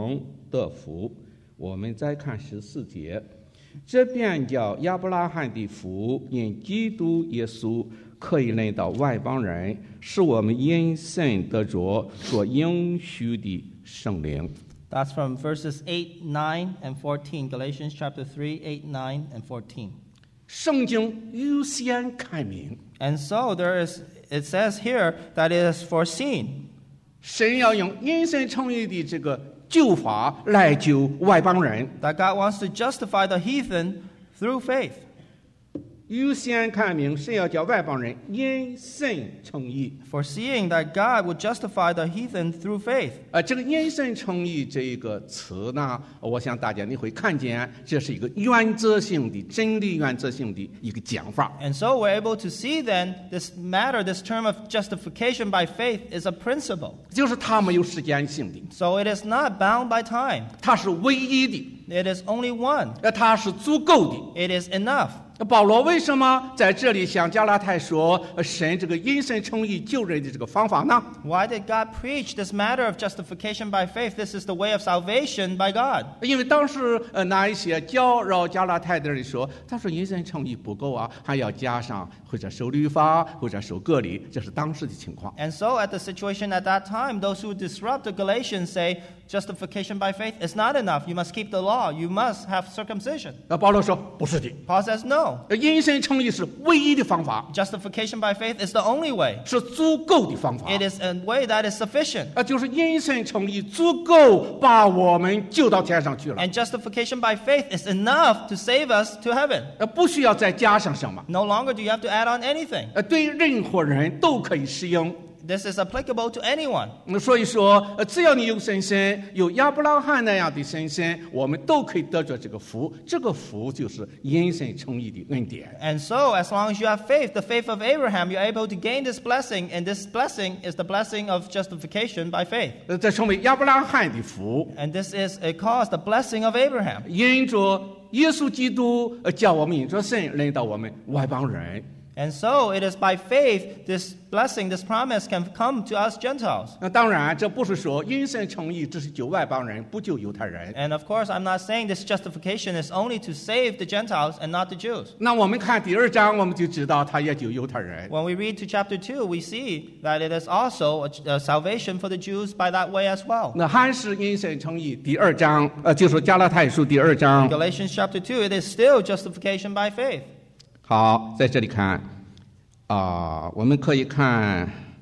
B: 得福。我们再看14节，这便叫亚伯拉罕的福，因基督耶稣可以领到外邦人，使我们因信得着所应许的圣灵。
A: That's from verses 8, 9, and 14. Galatians chapter 3, 8, 9, and 14.
B: 圣经预先看明，
A: And so it says here that it is foreseen.
B: 神要用因信称义的这个救法来救外邦人。
A: That God wants to justify the heathen through faith.
B: 预先看明，神要叫外邦人因信称义。
A: Foreseeing that God would justify the heathen through faith.
B: 这个因信称义这一个词呢，我想大家你会看见，这是一个原则性的、真理原则性的一个讲法。
A: And so we're able to see then this term of justification by faith is a principle.
B: 就是它没有时间性的，
A: So it is not bound by time.
B: 它是唯一的，
A: It is only one.
B: 它是足够的。
A: It is enough.
B: 保罗为什么在这里向加拉太说神这个因信称义救人的这个方法呢？
A: Why did God preach this matter of justification by faith? This is the way of salvation by God.
B: 因为当时那一些搅扰加拉太的人说，他说因信称义不够啊，还要加上或者受律法或者受割礼，这是当时的情况。
A: And so at the situation at that time, those who disrupt the Galatians say justification by faith is not enough. You must keep the law. You must have circumcision.
B: 保罗说不是的，
A: Paul says no.
B: 因信称义是唯一的方法，
A: Justification by faith is the only way.
B: 是足够的方法。
A: It is a way that is sufficient.
B: 就是因信称义足够把我们救到天上去了，
A: And justification by faith is enough to save us to heaven.
B: 不需要再加上什么。
A: No longer do you have to add on anything.
B: 对任何人都可以适用。
A: This is applicable to anyone.
B: 所以说，只要你有信心，有亚伯拉罕那样的信心，我们都可以得着这个福。这个福就是因信称义的恩典。
A: And so, as long as you have faith, the faith of Abraham, you're able to gain this blessing, and this blessing is the blessing of justification by faith.
B: 这成为亚伯拉罕的福，
A: And this is the blessing of Abraham.
B: 因着耶稣基督叫我们因着信领到我们外邦人。
A: And so, it is by faith this blessing, this promise can come to us Gentiles.
B: 当然，这不是说因信称义只是救外邦人，不救犹太人。
A: And of course, I'm not saying this justification is only to save the Gentiles and not the Jews.
B: 那我们看第2章，我们就知道他也救犹太人。
A: When we read to chapter 2, we see that it is also a salvation for the Jews by that way as well.
B: 那还是因信称义第2章，就是加拉太书第2章。
A: Galatians chapter 2, it is still justification by faith.
B: 好，在这里看我们可以看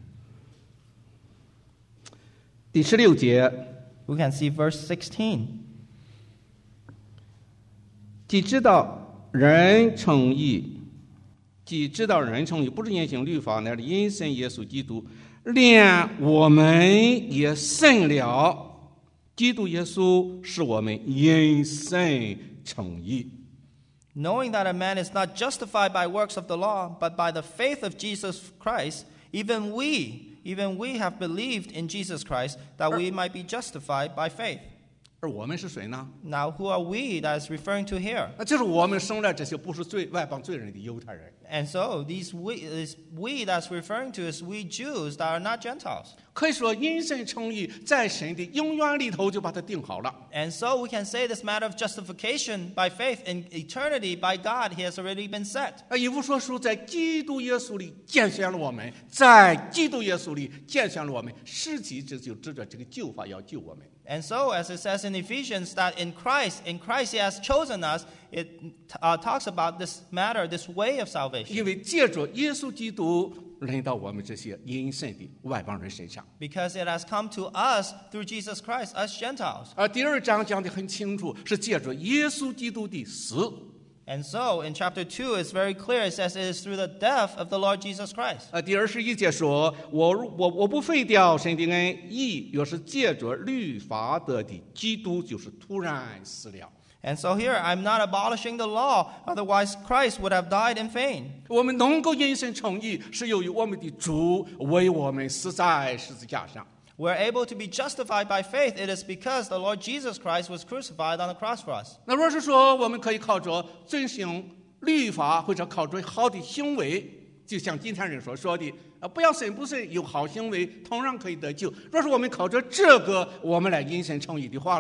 B: 第16节，
A: We can see verse 16.
B: 既知道人称义，不是因行律法，乃是因信耶稣基督，连我们也信了基督耶稣，使我们因信称义。
A: Knowing that a man is not justified by works of the law, but by the faith of Jesus Christ, even we have believed in Jesus Christ, that we might be justified by faith.
B: 而我们是谁呢？
A: Now, who are we that is referring to here?
B: 就是我们生了这些不是外邦罪人的犹太人。
A: And so, this we that's referring to is we Jews that are not Gentiles.
B: 可以说，因信称义在神的永远里头就把它定好了。
A: And so, we can say this matter of justification by faith in eternity by God, He has already been set.
B: 以弗所书在基督耶稣里拣选了我们，在基督耶稣里拣选了我们，实际这就指着这个救法要救我们。
A: And so, as it says in Ephesians, that in Christ He has chosen us, it talks about this matter, this way of salvation.
B: 因为借着耶稣基督临到我们这些因信的外邦人身上。
A: Because it has come to us through Jesus Christ, us Gentiles.
B: 第2章讲得很清楚，是借着耶稣基督的死。
A: And so, in chapter 2, it's very clear. It says it is through the death of the Lord Jesus Christ.
B: 第21节说：“我不废掉神的恩义，若是借着律法得的，基督就是突然死了。”
A: And so here, I'm not abolishing the law, otherwise Christ would have died in vain.
B: 我们能够因信称义，是由于我们的主为我们死在十字架上。
A: We're able to be justified by faith. It is because the Lord Jesus Christ was crucified on the cross for us.
B: 那若是说我们可以靠着遵行律法，或者靠着好的行为，就像今天人所说的，不要信不信，有好行为同样可以得救。若是我们靠着这个我们来因信称义的话了，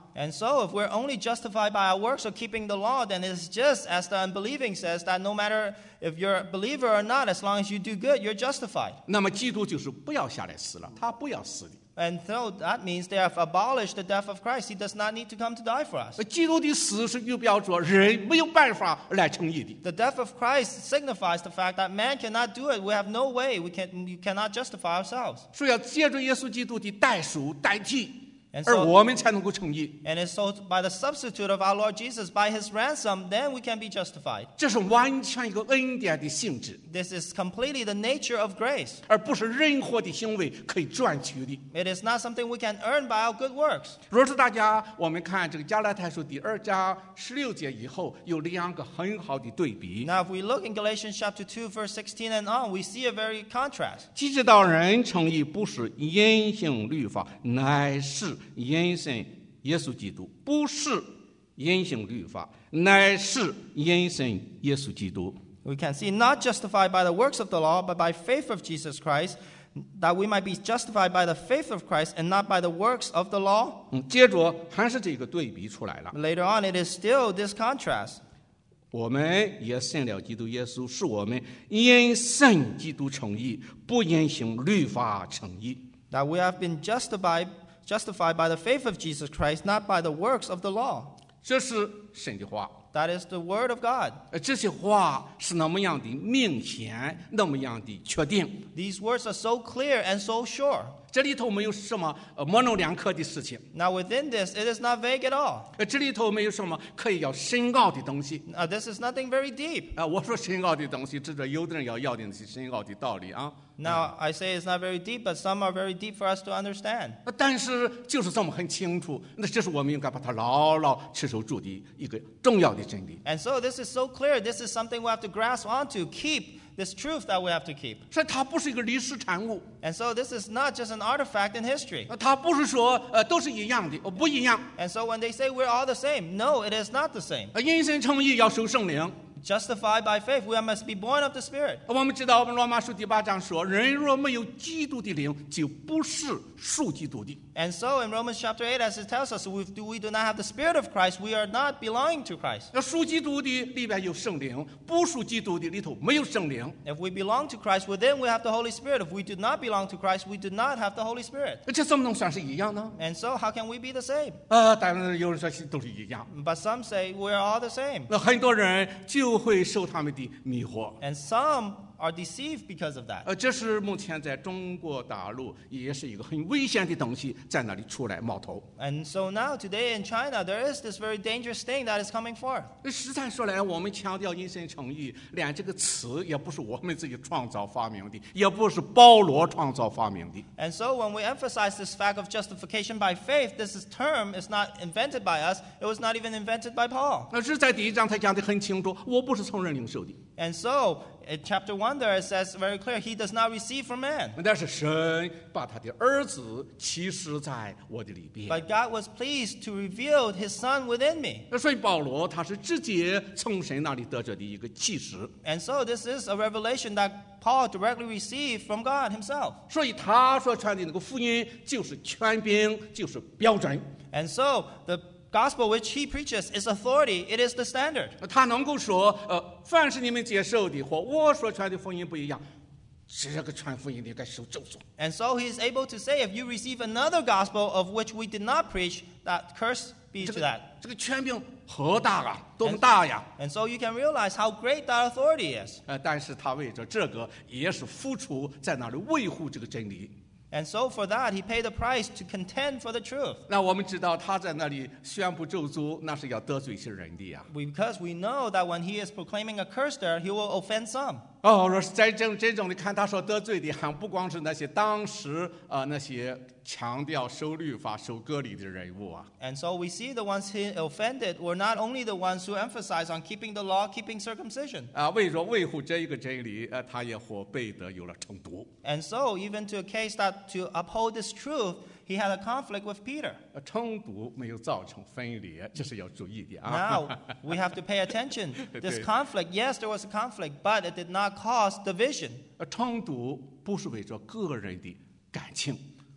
A: And so, if we're only justified by our works or keeping the law, then it's just as the unbelieving says that no matter if you're a believer or not, as long as you do good, you're justified.
B: 那么基督就是不要下来死了，他不要死的。
A: And so that means they have abolished the death of Christ. He does not need to come to die for us.
B: 基督的死是预表着人没有办法来称义的。
A: The death of Christ signifies the fact that man cannot do it. We have no way. you cannot justify ourselves.
B: 所以要借着耶稣基督的代赎代替，
A: And
B: 而
A: so,
B: 我们才能够称义。
A: and it's so by the substitute of our Lord Jesus, by his ransom, then we can be justified.
B: 这是完全一个恩典的性质，
A: This is completely the nature of grace.
B: 而不是任何的行为可以赚取的。
A: It is not something we can earn by our good works.
B: 若是大家我们看这个加拉太书第2章16节以后，有2个很好的对比。
A: Now, if we look in Galatians chapter 2, verse 16 and on, we see a very contrast.
B: 既知道人称义不是因行律法，乃是因信耶稣基督，不是因行律法，乃是因信耶稣基督。
A: We can see not justified by the works of the law, but by faith of Jesus Christ, that we might be justified by the faith of Christ and not by the works of the law.
B: 接着还是这个对比出来了。
A: Later on, it is still this contrast.
B: 我们也信了基督耶稣，是我们因信基督称义，不因行律法称义。
A: That we have been justified by the faith of Jesus Christ, not by the works of the law.
B: 这是神的话。
A: That is the word of God.
B: 这些话是那么样的明显，那么样的确定。
A: These words are so clear and so sure.
B: 这里头没有什么模棱两可的事情。
A: Now, within this, it is not vague at all.
B: 这里头没有什么可以要深奥的东西。
A: This is nothing very deep.
B: 我说深奥的东西，指着有的人要的是深奥的道理啊。
A: Now, I say it's not very deep, but some are very deep for us to understand.
B: 但是就是这么很清楚，那这是我们应该把它牢牢持守住的一个重要的真理。
A: And so this is so clear. This is something we have to grasp onto, keep this truth that we have to keep.
B: 所以它不是一个历史产物，
A: And so this is not just an artifact in history.
B: 它不是说都是一样的，不一样。
A: And so when they say we're all the same, no, it is not the same.
B: 因信称义要受圣灵。
A: Justified by faith, we must be born of the Spirit.
B: 我们知道，我们罗马书第8章说，人若没有基督的灵，就不是属基督的。
A: And so in Romans chapter 8, as it tells us, we do not have the Spirit of Christ, we are not belonging to Christ.
B: 那属基督的里边有圣灵，不属基督的里头没有圣灵。
A: If we belong to Christ, within we have the Holy Spirit. If we do not belong to Christ, we do not have the Holy Spirit.
B: 这怎么能算是一样呢？
A: And so how can we be the same?
B: 当然有人说都是一样。
A: But some say we're all the same.
B: 那很多人就会受他们的迷惑。
A: And some are deceived because of that.
B: 这是目前在中国大陆也是一个很危险的东西，在那里出来冒头。
A: And so now, today in China, there is this very dangerous thing that is coming forth.
B: 实在说来，我们强调因信称义，连这个词也不是我们自己创造发明的，也不是保罗创造发明的。
A: And so when we emphasize this fact of justification by faith, term is not invented by us. It was not even invented by Paul.
B: 那是在第1章他讲的很清楚，我不是从人领受的。
A: And so, in chapter 1 there, it says very clear, he does not receive from man.
B: 但是神把他的儿子启示在我的里边。
A: But God was pleased to reveal his son within me.
B: 所以保罗他是直接从神那里得着的一个启示。
A: And so this is a revelation that Paul directly received from God himself.
B: 所以他所传的那个福音就是权柄，就是标准。
A: And so the gospel which he preaches is authority. It is the standard.
B: 他能够说，凡是你们接受的和我所传的福音不一样，这个传福音的该受咒诅。
A: And so he is able to say, if you receive another gospel of which we did not preach, that curse be to that.
B: 这个权柄何大啊，多么大呀！
A: And so you can realize how great that authority is.
B: 但是他为着这个也是付出在那里维护这个真理。
A: And so for that, he paid the price to contend for the truth.
B: 那我们知道他在那里宣布咒诅，那是要得罪一些人的呀。
A: Because we know that when he is proclaiming a curse there, he will offend some.
B: 若是在真正的看他所得罪的，还不光是那些当时那些强调守律法、守割礼的人物啊。
A: And so we see the ones he offended were not only the ones who emphasized on keeping the law, keeping circumcision.
B: 为着维护这一个真理，他也或被得有了程度。
A: And so even to a case that to uphold this truth, he had a conflict with Peter.
B: 程度没有造成分裂，这是要注意的啊。
A: Now, we have to pay attention. This conflict, yes, there was a conflict, but it did not cause division.
B: 程度不是为着个人的感情，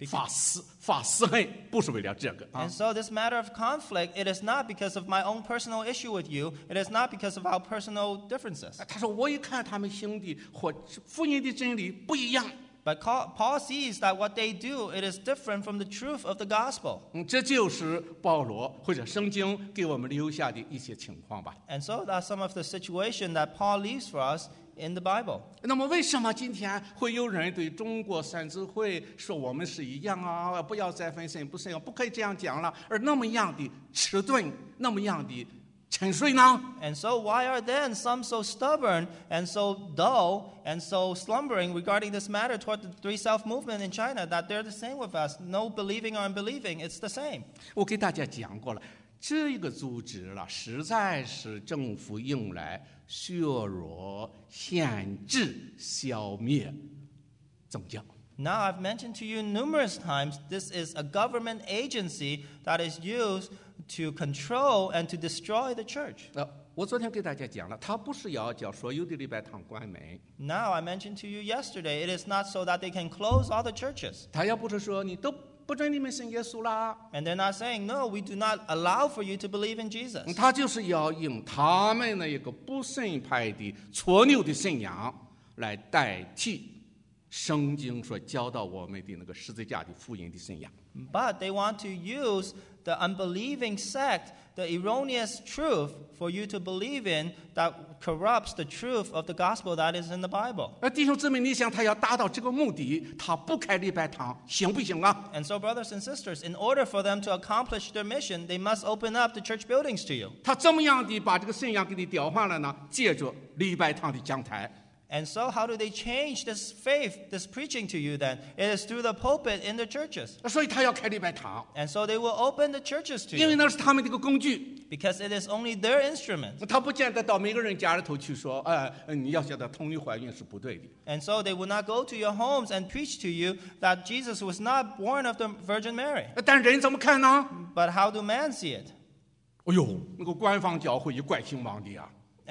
B: 发私恨，不是为了这个啊
A: And。so this matter of conflict, it is not because of my own personal issue with you. It is not because of our personal differences.
B: 他说我一看他们兄弟或福音的真理不一样，
A: But Paul sees that what they do, it is different from the truth of the gospel.
B: 这就是保罗或者圣经给我们留下的一些情况吧。
A: And so that's some of the situation that Paul leaves for us in the Bible.
B: 那么为什么今天会有人对中国三自会说我们是一样啊，不要再分神不神，不可以这样讲了，而那么样的迟钝，那么样的沉睡呢？
A: And so why are then some so stubborn and so dull and so slumbering regarding this matter toward the Three Self movement in China, that they're the same with us? No believing or unbelieving, it's the same.
B: 我给大家讲过了，这一个组织了，实在是政府用来削弱、限制、消灭宗教。
A: Now, I've mentioned to you numerous times, this is a government agency that is used to control and to destroy the church.
B: 我昨天给大家讲了，他不是要叫所有的礼拜堂关门，
A: Now, I mentioned to you yesterday, it is not so that they can close all the churches.
B: 他也不是说你都不准你们信耶稣啦，
A: And they're not saying, no, we do not allow for you to believe in Jesus.
B: 他就是要用他们那一个不信派的错谬的信仰来代替圣经所教导我们的那个十字架的福音的信仰。
A: But they want to use the unbelieving sect, the erroneous truth for you to believe in that corrupts the truth of the gospel that is in the Bible.
B: 弟兄姊妹，你想他要达到这个目的，他不开礼拜堂，行不行啊？
A: And so, brothers and sisters, in order for them to accomplish their mission, they must open up the church buildings to you.
B: 他怎么样的把这个信仰给你调换了呢？借着礼拜堂的讲台。
A: And so, how do they change this faith, this preaching to you then? It is through the pulpit in the churches.
B: 所以他要开礼拜堂，
A: And so, they will open the churches to
B: 因为
A: you
B: 那是他们的一个工具。
A: because it is only their instrument.
B: 他不见得到每个人家里头去说，你要晓得童女怀孕是不对的。
A: And so, they will not go to your homes and preach to you that Jesus was not born of the Virgin Mary.
B: 但人怎么看呢？
A: But how do man see it?
B: 哎呦，那个官方教会也怪兴旺的呀！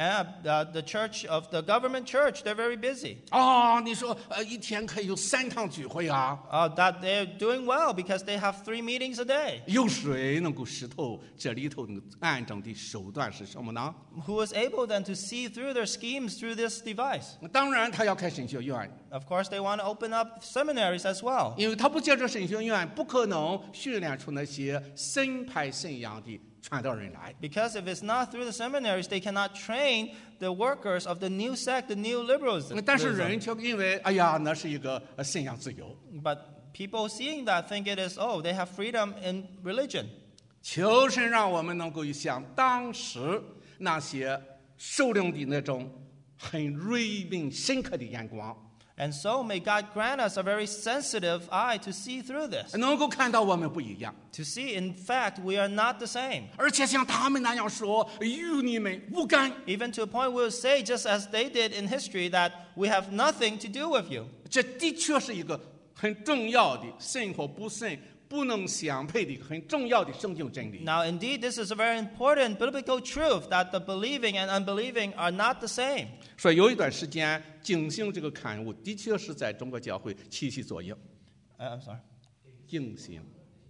A: The church of the government church, they're very busy.
B: 你说一天可以有3趟聚会啊？
A: That they're doing well because they have 3 meetings a day.
B: 有谁能够识透这里头那个暗中的手段是什么呢？
A: Who is able then to see through their schemes through this device?
B: 当然，他要开神学院，
A: Of course, they want to open up seminaries as well.
B: 因为他不借着神学院，不可能训练出那些新派信仰的传道人来。
A: Because if it's not through the seminaries, they cannot train the workers of the new sect, the new liberalism.
B: 但是人却因为那是一个信仰自由，
A: But people seeing that think it is, they have freedom in religion.
B: 求神让我们能够像当时那些首领的那种很锐敏深刻的眼光，
A: And so may God grant us a very sensitive eye to see through this.
B: 能够看到我们不一样，
A: To see, in fact, we are not the same.
B: 而且像他们那样说与你们无干。
A: Even to a point we'll say, just as they did in history, that we have nothing to do with you.
B: 这的确是一个很重要的信或不信不能相配的很重要的圣经真理。
A: Now, indeed, this is a very important biblical truth that the believing and unbelieving are not the same.
B: 所以有一段时间，警醒这个刊物的确是在中国教会起起作用。
A: I'm sorry.
B: 警醒，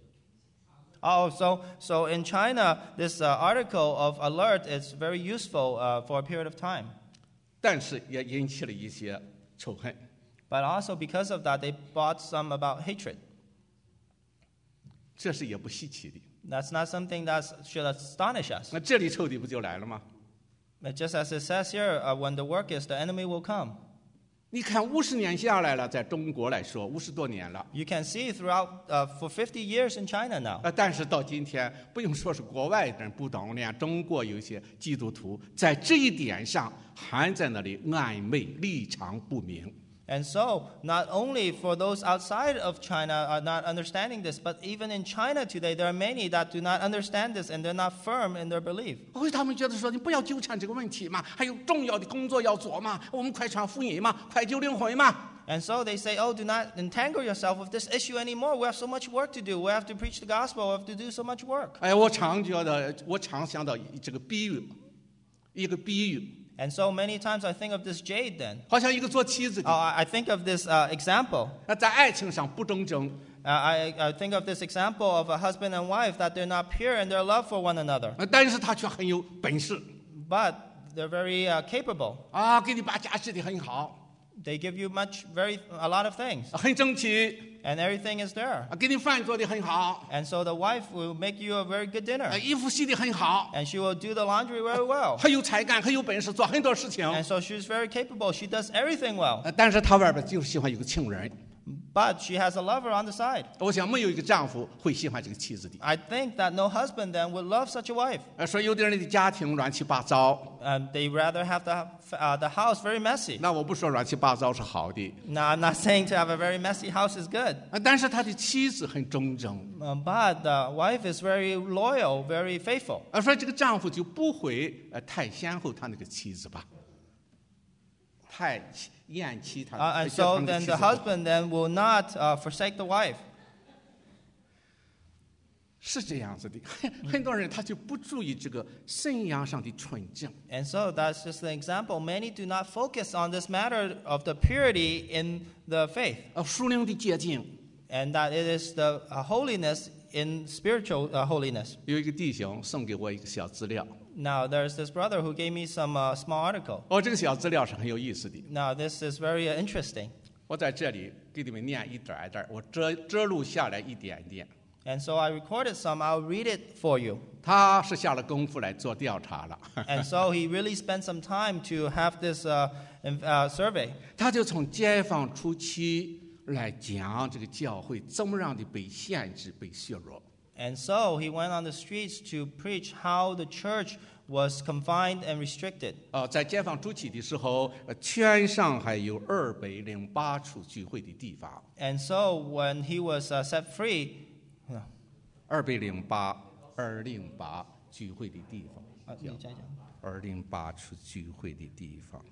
A: So in China, this article of alert is very useful for a period of time.
B: 但是也引起了一些仇恨。
A: But also because of that, they brought some about hatred.
B: 这是也不稀奇的。
A: That's not something that should astonish us.
B: 那这里仇敌不就来了吗？
A: But just as it says here, when the work is, the enemy will come.
B: 你看50年下来了，在中国来说50多年了。
A: You can see throughout, for 50 years in China now.
B: 但是到今天，不用说是国外的人不懂，连中国有一些基督徒在这一点上还在那里暧昧，立场不明。
A: And so, not only for those outside of China are not understanding this, but even in China today, there are many that do not understand this and they're not firm in their belief.
B: 他们觉得说你不要纠缠这个问题嘛，还有重要的工作要做嘛，我们快传福音嘛，快救灵魂嘛。
A: And so they say, do not entangle yourself with this issue anymore. We have so much work to do. We have to preach the gospel. We have to do so much work.
B: 我常想到这个比喻，一个比喻。
A: And so many times I think of this jade then.
B: 好像一个做妻子的，
A: I think of this example.
B: 在爱情上不忠贞，
A: I think of this example of a husband and wife that they're not pure in their love for one another,
B: 但是他却很有本事
A: but they're very capable.
B: 啊，给你把家治得很好，
A: They give you a lot of things,
B: 很争气
A: and everything is there.
B: 啊，给你饭做得很好，
A: And so the wife will make you a very good dinner,
B: 衣服洗得很好，
A: and she will do the laundry very well.
B: 很有才干，很有本事，做很多事情。
A: And so she's very capable. She does everything well.
B: 但是他外边就是喜欢有个情人。
A: But she has a lover on the side.
B: 我想没有一个丈夫会喜欢这个妻子的。
A: I think that no husband then would love such a wife.
B: 说有的人的家庭乱七八糟，
A: They rather have the house very messy.
B: 那我不说乱七八糟是好的，
A: Now, I'm not saying to have a very messy house is good.
B: 但是他的妻子很忠贞，
A: But the wife is very loyal, very faithful.
B: 说这个丈夫就不会太先后他那个妻子吧，太厌弃他。
A: And so then the husband then will not forsake the wife.
B: 是这样子的，很多人他就不注意这个信仰上的纯正。
A: And so that's just an example. Many do not focus on this matter of the purity in the faith,
B: 属灵的洁净。
A: and that it is the holiness in spiritual holiness.
B: 有一个弟兄送给我一个小资料，
A: Now, there's this brother who gave me some small article.
B: 这个小资料是很有意思的。
A: Now, this is very interesting.
B: 我在这里给你们念一点一点，我摘录下来一点点。
A: And so I recorded some. I'll read it for you.
B: 他是下了功夫来做调查了，
A: And so he really spent some time to have this survey.
B: 他就从解放初期来讲这个教会怎么样的被限制、被削弱。
A: And so he went on the streets to preach how the church was confined and restricted.
B: 在解放初期的时候，全上海有208处聚会的地方。
A: And so when he was set free,
B: 208聚会的地方，208处聚会的地方。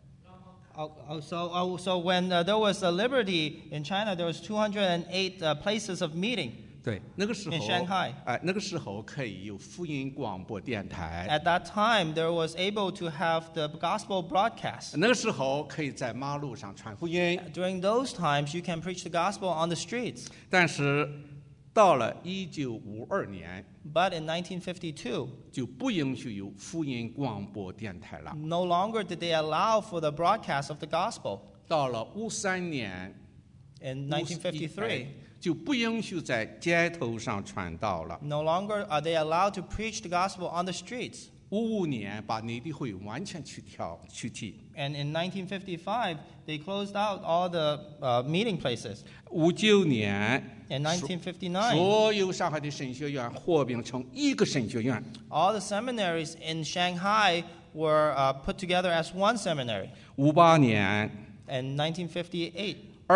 A: So when there was a liberty in China, there was 208 places of meeting.
B: 对，那个时候
A: In Shanghai.
B: 那个时候可以有福音广播电台，
A: At that time, there was able to have the gospel broadcast.
B: 那个时候可以在马路上传福音。
A: During those times, you can preach the gospel on the streets.
B: 但是到了1952年，
A: But in 1952,
B: 就不允许有福音广播电台了。
A: no longer did they allow for the broadcast of the gospel.
B: 到了53年
A: In 1953,
B: 就不允许在街头上传道了。
A: no longer are they allowed to preach the gospel on the streets.
B: 55年把内地会完全取缔。
A: And in 1955, they closed out all the meeting places.
B: 59年，
A: In 1959,
B: 所有上海的神学院合并成一个神学院。
A: all the seminaries in Shanghai were put together as one seminary.
B: 58年，
A: In 1958,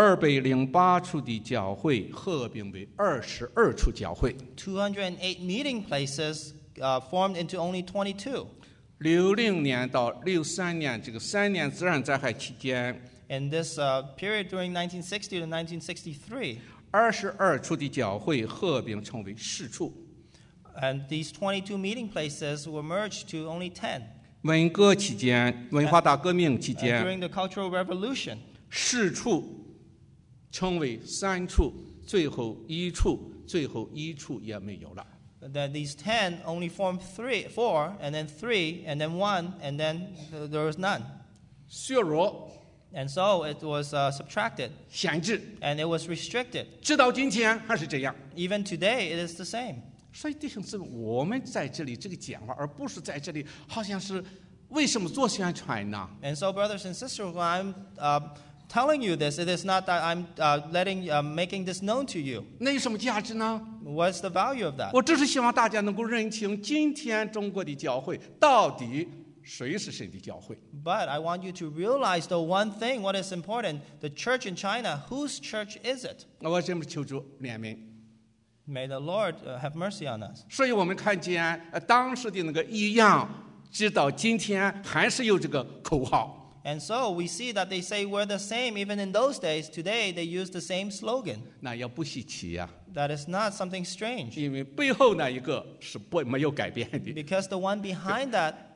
B: 208处的教会合并为22处教会。
A: 208 meeting places formed into only 22.
B: 60年到63年这个3年自然灾害期间，
A: In this period during 1960 to 1963,
B: 22处的教会合并成为10处。
A: and these 22 meeting places were merged to only 10.
B: 文革期间，文化大革命期
A: And
B: 间，
A: during the Cultural Revolution,
B: 10处成为3处，最后1处也没有了。
A: that these 10 only formed 4, and then 3, and then 1, and then there was none.
B: 削弱、
A: And so it was subtracted,
B: 限制，
A: and it was restricted.
B: 直到今天还是这样。
A: Even today, it is the same.
B: 所以弟兄姊妹，我们在这里这个讲话，而不是在这里好像是为什么做宣传呢？
A: And so, brothers and sisters, when I'm telling you this, it is not that I'm making this known to you.
B: 那有什么价值呢？
A: What's the value of that?
B: 我只是希望大家能够认清今天中国的教会到底谁是神的教会。
A: But I want you to realize the one thing, what is important, the church in China, whose church is it?
B: 我这么求主怜悯。
A: May the Lord have mercy on us.
B: 所以我们看见当时的那个一样，直到今天还是有这个口号。
A: And so we see that they say we're the same even in those days. Today they use the same slogan.
B: 那也不稀奇呀、
A: That is not something strange.
B: 因为背后那一个是没有改变的。
A: Because the one behind that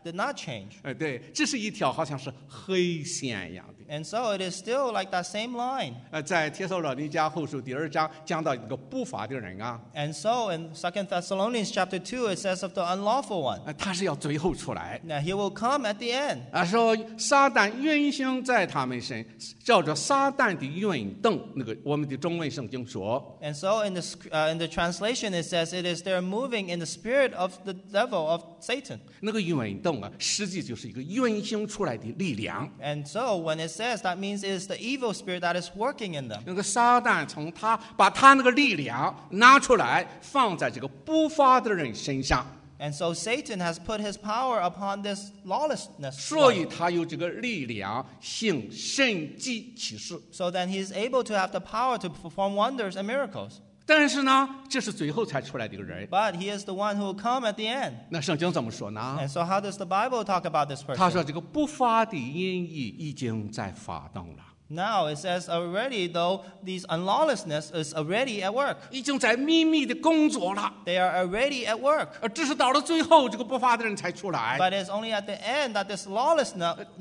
A: did not change.
B: 对，这是一条好像是黑线一样的。
A: And so it is still like that same line.
B: 在帖撒罗尼迦后书2章讲到一个不法的人啊，
A: And so in 2 Thessalonians chapter 2, it says of the unlawful one.
B: 他是要最后出来。
A: Now he will come at the end.
B: 说撒旦运行在他们身，照着撒旦的运动，那个我们的中文圣经说，
A: And so in the translation it says it is they're moving in the spirit of the devil, of Satan.
B: 那个运动啊，实际就是一个运行出来的力量。
A: And so when it says, that means it is the evil spirit that is working in them.
B: 那个撒旦把他那个力量拿出来，放在这个不法的人身上。
A: And so Satan has put his power upon this lawlessness.
B: 所以他有这个力量行神迹奇事。
A: So then he is able to have the power to perform wonders and miracles.
B: 但是呢，这是最后才出来的一个人。
A: But he is the one who will come at the end.
B: 那圣经怎么说呢？
A: And so how does the Bible talk about this
B: 他
A: person?
B: 说这个不法的音译已经在发动了，
A: Now it says already, though, these unlawlessness is already at work.
B: 已经在秘密的工作了。
A: They are already at work.
B: 只是到了最后，这个不法的人才出来。
A: But it's only at the end that this lawless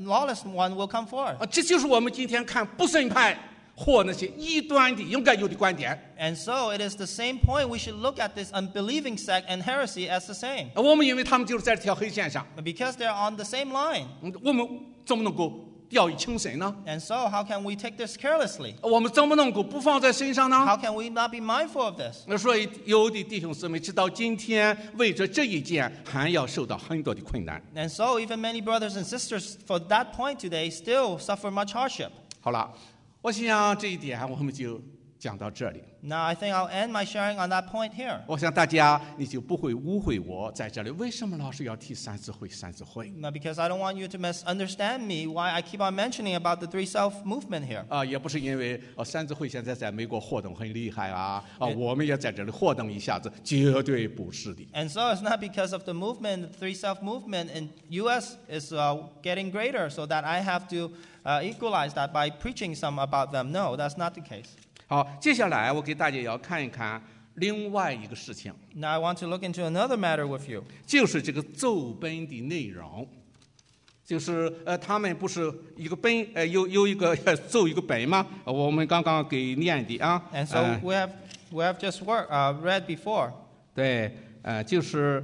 A: one will come forth.
B: 这就是我们今天看不顺派或那些异端的应该有的观点。
A: And so it is the same point. We should look at this unbelieving sect and heresy as the same.
B: 我们因为他们就是在这条黑线上，
A: Because they're on the same line.
B: 我们怎么能够掉以轻心呢？
A: And so how can we take this carelessly?
B: 我们怎么能够不放在身上呢？
A: How can we not be mindful of this?
B: 所以有的弟兄姊妹直到今天为着这一件还要受到很多的困难。
A: And so even many brothers and sisters for that point today still suffer much hardship.
B: 好了，我想这一点我们就讲到这里。
A: Now I think I'll end my sharing on that point here.
B: 我想大家你就不会误会我在这里为什么老是要提三次会。
A: Now, because I don't want you to misunderstand me, why I keep on mentioning about the three self movement here.
B: 也不是因为三次会现在在美国活动很厉害我们也在这里活动一下子，绝对不是的。
A: And so it's not because of the movement, the three self movement in U.S. is getting greater, so that I have to equalize that by preaching some about them. No, that's not the case.
B: 好，接下来我给大家要看一看另外一个事情，
A: Now I want to look into another matter with you.
B: 就是这个奏本的内容。就是他们不是一个本有一个奏一个本吗？我们刚刚给念的啊。
A: And so we have just read before.
B: 对，就是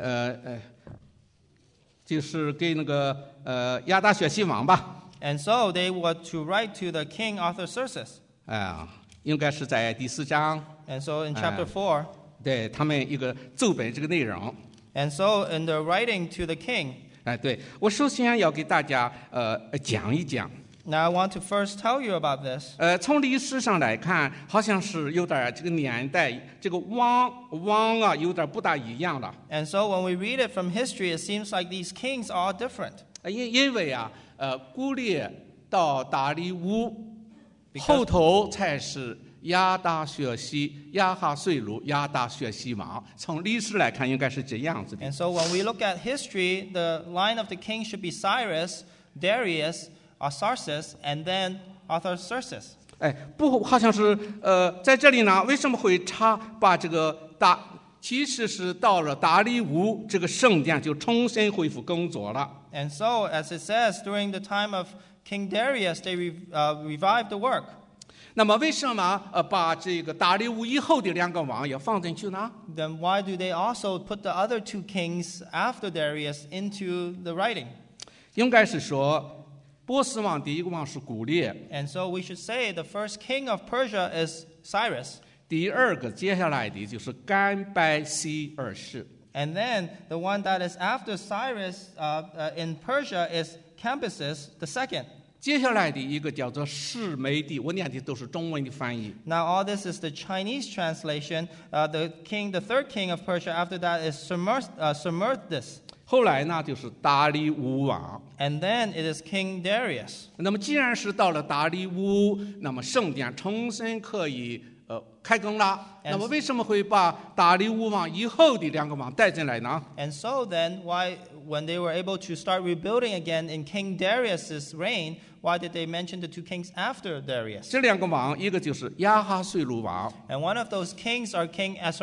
B: 就是给那个亚达薛西王吧。
A: And so they were to write to the king Artaxerxes.
B: 应该是在第4章。
A: And so in chapter 4.
B: 对他们一个奏本这个内容。
A: And so in the writing to the king.
B: 对，我首先要给大家讲一讲。
A: Now I want to first tell you about this.
B: 从历史上来看，好像是有点这个年代，这个王有点不大一样了。
A: And so when we read it from history, it seems like these kings are different.
B: 因为古列到大利乌，后头才是亚达薛西、亚哈水鲁、亚达薛西王。从历史来看，应该是这样子的。
A: And so when we look at history, the line of the king should be Cyrus, Darius, Artaxerxes, and then Artaxerxes.
B: 不，好像是在这里呢，为什么会把这个其实是到了大利乌这个圣殿就重新恢复工作了。
A: And so, as it says, during the time of King Darius, they revived the work.
B: 那么为什么把这个大利乌以后的2个王也放进去呢？
A: Then why do they also put the other 2 kings after Darius into the writing?
B: 应该是说，波斯王第1个王是古列，
A: And so we should say the first king of Persia is Cyrus.
B: 第2个接下来的就是甘拜西二世。
A: And then the one that is after Cyrus in Persia is Cambyses II.
B: 接下来的一个叫做示每帝，我念的都是中文的翻译。
A: Now all this is the Chinese translation. The third king of Persia after that is Samerthis.
B: 后来呢，就是大利乌王。
A: And then it is King Darius.
B: 那么既然是到了大利乌，那么圣殿重新可以开工了。那么为什么会把大利乌王以后的2个王带进来呢？
A: And so then, why, when they were able to start rebuilding again in King Darius's reign, why did they mention the 2 kings after Darius?
B: 这2个王，一个就是亚哈水鲁王，
A: And one of those kings are King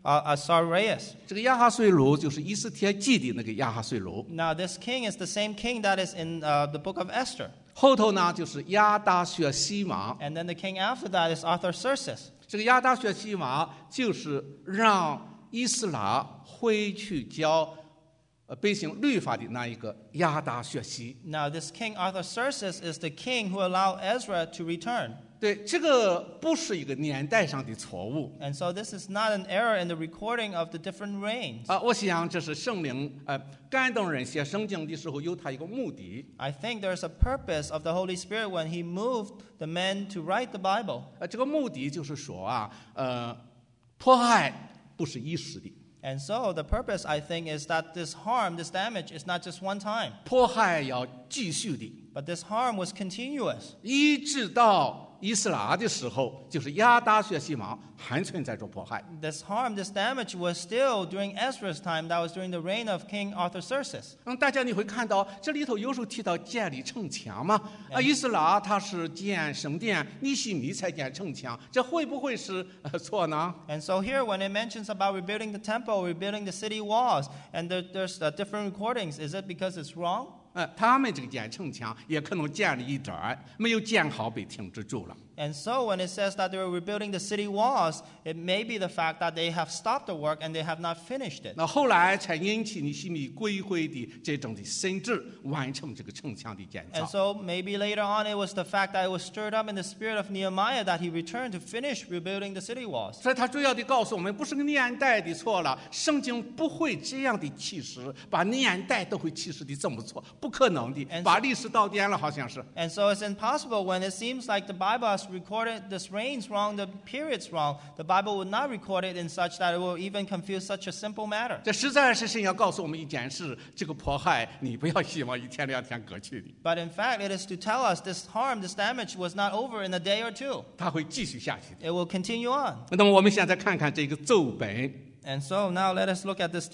A: Asarias.
B: 这个亚哈随鲁就是以斯帖记的那个亚哈随鲁，
A: Now, this king is the same king that is in the book of Esther.
B: 后头呢就是亚达薛西王。
A: And then the king after that is Artaxerxes.
B: 这个亚达薛西王就是让以斯拉回去教百姓律法的那一个亚达薛西。
A: Now, this king Artaxerxes is the king who allowed Ezra to return.
B: 对，这个不是一个年代上的错误
A: And so this is not an error in the recording of the different reigns.
B: 啊，我想这是圣灵感动人写圣经的时候有他一个目的。
A: I think there's a purpose of the Holy Spirit when he moved the men to write the Bible.
B: 这个目的就是说啊，迫害不是一时的，
A: And so the purpose, I think, is that this harm, this damage, is not just one time.
B: 迫害要继续的，
A: But this harm was continuous.
B: 一直到以斯拉的时候，就是亚达薛西王还存在着迫害。
A: This harm, this damage was still during Ezra's time. That was during the reign of King Artaxerxes.
B: 大家你会看到这里头有时候提到建立城墙嘛，以斯拉他是建圣殿，尼希米才建城墙，这会不会是错呢？
A: And so here, when it mentions about rebuilding the temple, rebuilding the city walls, and there's different recordings, is it because it's wrong?
B: 他们这个建城墙也可能建了一点儿，没有建好被停止住了。
A: And so when it says that they were rebuilding the city walls, it may be the fact that they have stopped the work and they have not finished it.
B: 那后来才引起尼希米归回的这种的心智，完成这个城墙的建
A: And
B: 造。
A: so maybe later on it was the fact that it was stirred up in the spirit of Nehemiah that he returned to finish rebuilding the city walls.
B: 所以他主要的告诉我们，不是个年代的错了，圣经不会这样的启示，把年代都会启示的这么错，不可能的，把历史倒颠了，好像是。
A: And so it's impossible when it seems like the Bible has recorded this reigns wrong, the periods wrong. The Bible would not record it in such that it will even confuse such a simple matter.
B: 这实在是神要告诉我们一件事：这个迫害，你不要希望一天两天过去的，
A: But in fact, it is to tell us this harm, this damage was not over in a day or two.
B: 它会继续下去的。
A: It will continue on.
B: 那么我们现在看看这个奏本，
A: And so now let us look at this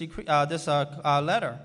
A: letter.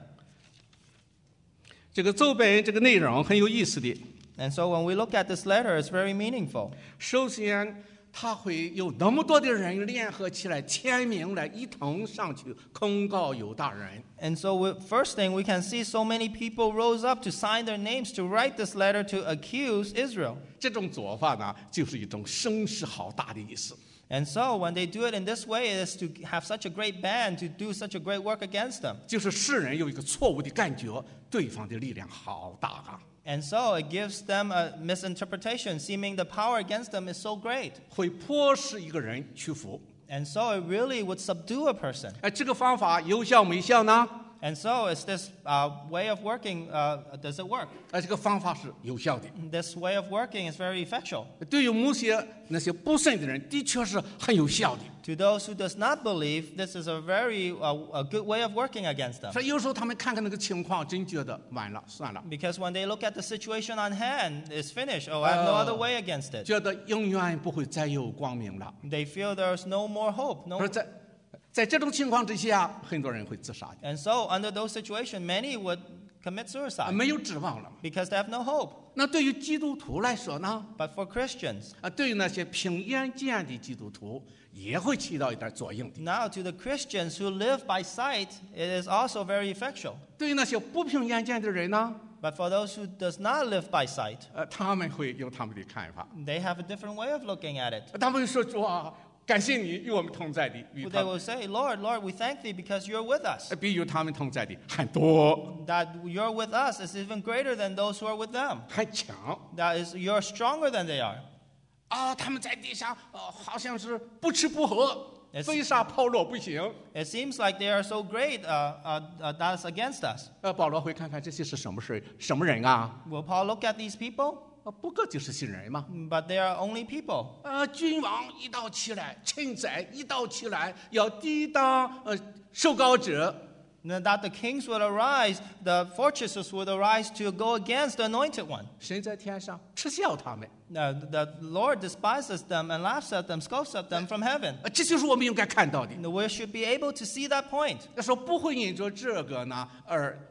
B: 这个奏本这个内容很有意思的。
A: And so when we look at this letter, it's very meaningful.
B: 首先，他会有那么多的人联合起来签名来一同上去控告犹大人。
A: And so first thing, we can see so many people rose up to sign their names to write this letter to accuse Israel.
B: 这种做法呢，就是一种声势浩大的意思。
A: And so when they do it in this way, it is to have such a great band to do such a great work against them.
B: 就是世人有一个错误的感觉，对方的力量好大啊，
A: And so it gives them a misinterpretation, seeming the power against them is so great.
B: 会迫使一个人屈服。
A: And so it really would subdue a person.
B: 这个方法有效没效呢？
A: And so is this way of working, does it work?
B: 这个方法是有效的。
A: This way of working is very effectual.
B: 对于某些那些不信的人，的确是很有效的。
A: To those who does not believe, this is a very a good way of working against them.
B: 所以有时候他们看看那个情况，真觉得完了，算了，
A: Because when they look at the situation on hand, it's finished. Oh, I have no other way against it.
B: 觉得永远不会再有光明了。
A: They feel there's no more hope.
B: 而在这种情况之下，很多人会自杀的，
A: And so under those situations, many would commit suicide
B: 没有指望了。
A: because they have no hope.
B: 那对于基督徒来说呢？
A: But for Christians,
B: 对于那些凭眼见的基督徒，也会起到一点作用的。
A: now to the Christians who live by sight, it is also very effectual.
B: 对于那些不凭眼见的人呢？
A: But for those who does not live by sight,
B: 他们会有他们的看法，
A: they have a different way of looking at it.
B: 他们会说：“主啊，感谢你与我们同在的，与
A: They
B: 他们
A: will say, Lord, Lord, we thank thee because you're with us.
B: 比与他们同在的还多，
A: That you're with us is even greater than those who are with them.
B: 还强。”
A: That is, you're stronger than they are.
B: 他们在地上，好像是不吃不喝，
A: Yes.
B: 飞沙炮落不行。
A: It seems like they are so great that's against us.
B: 保罗会看看这些是什么事，什么人啊？
A: Will Paul look at these people?
B: 不过就是新人嘛。
A: But they are only people.
B: 君王一道起来，臣宰一道起来，要抵挡受膏者。
A: That the kings would arise, the fortresses would arise to go against the anointed one.
B: 神在天上嗤笑他们。
A: The Lord despises them and laughs at them, scoffs at them from heaven.
B: 这就是我们应该看到的。
A: We should be able to see that point.
B: 说不会因着这个呢而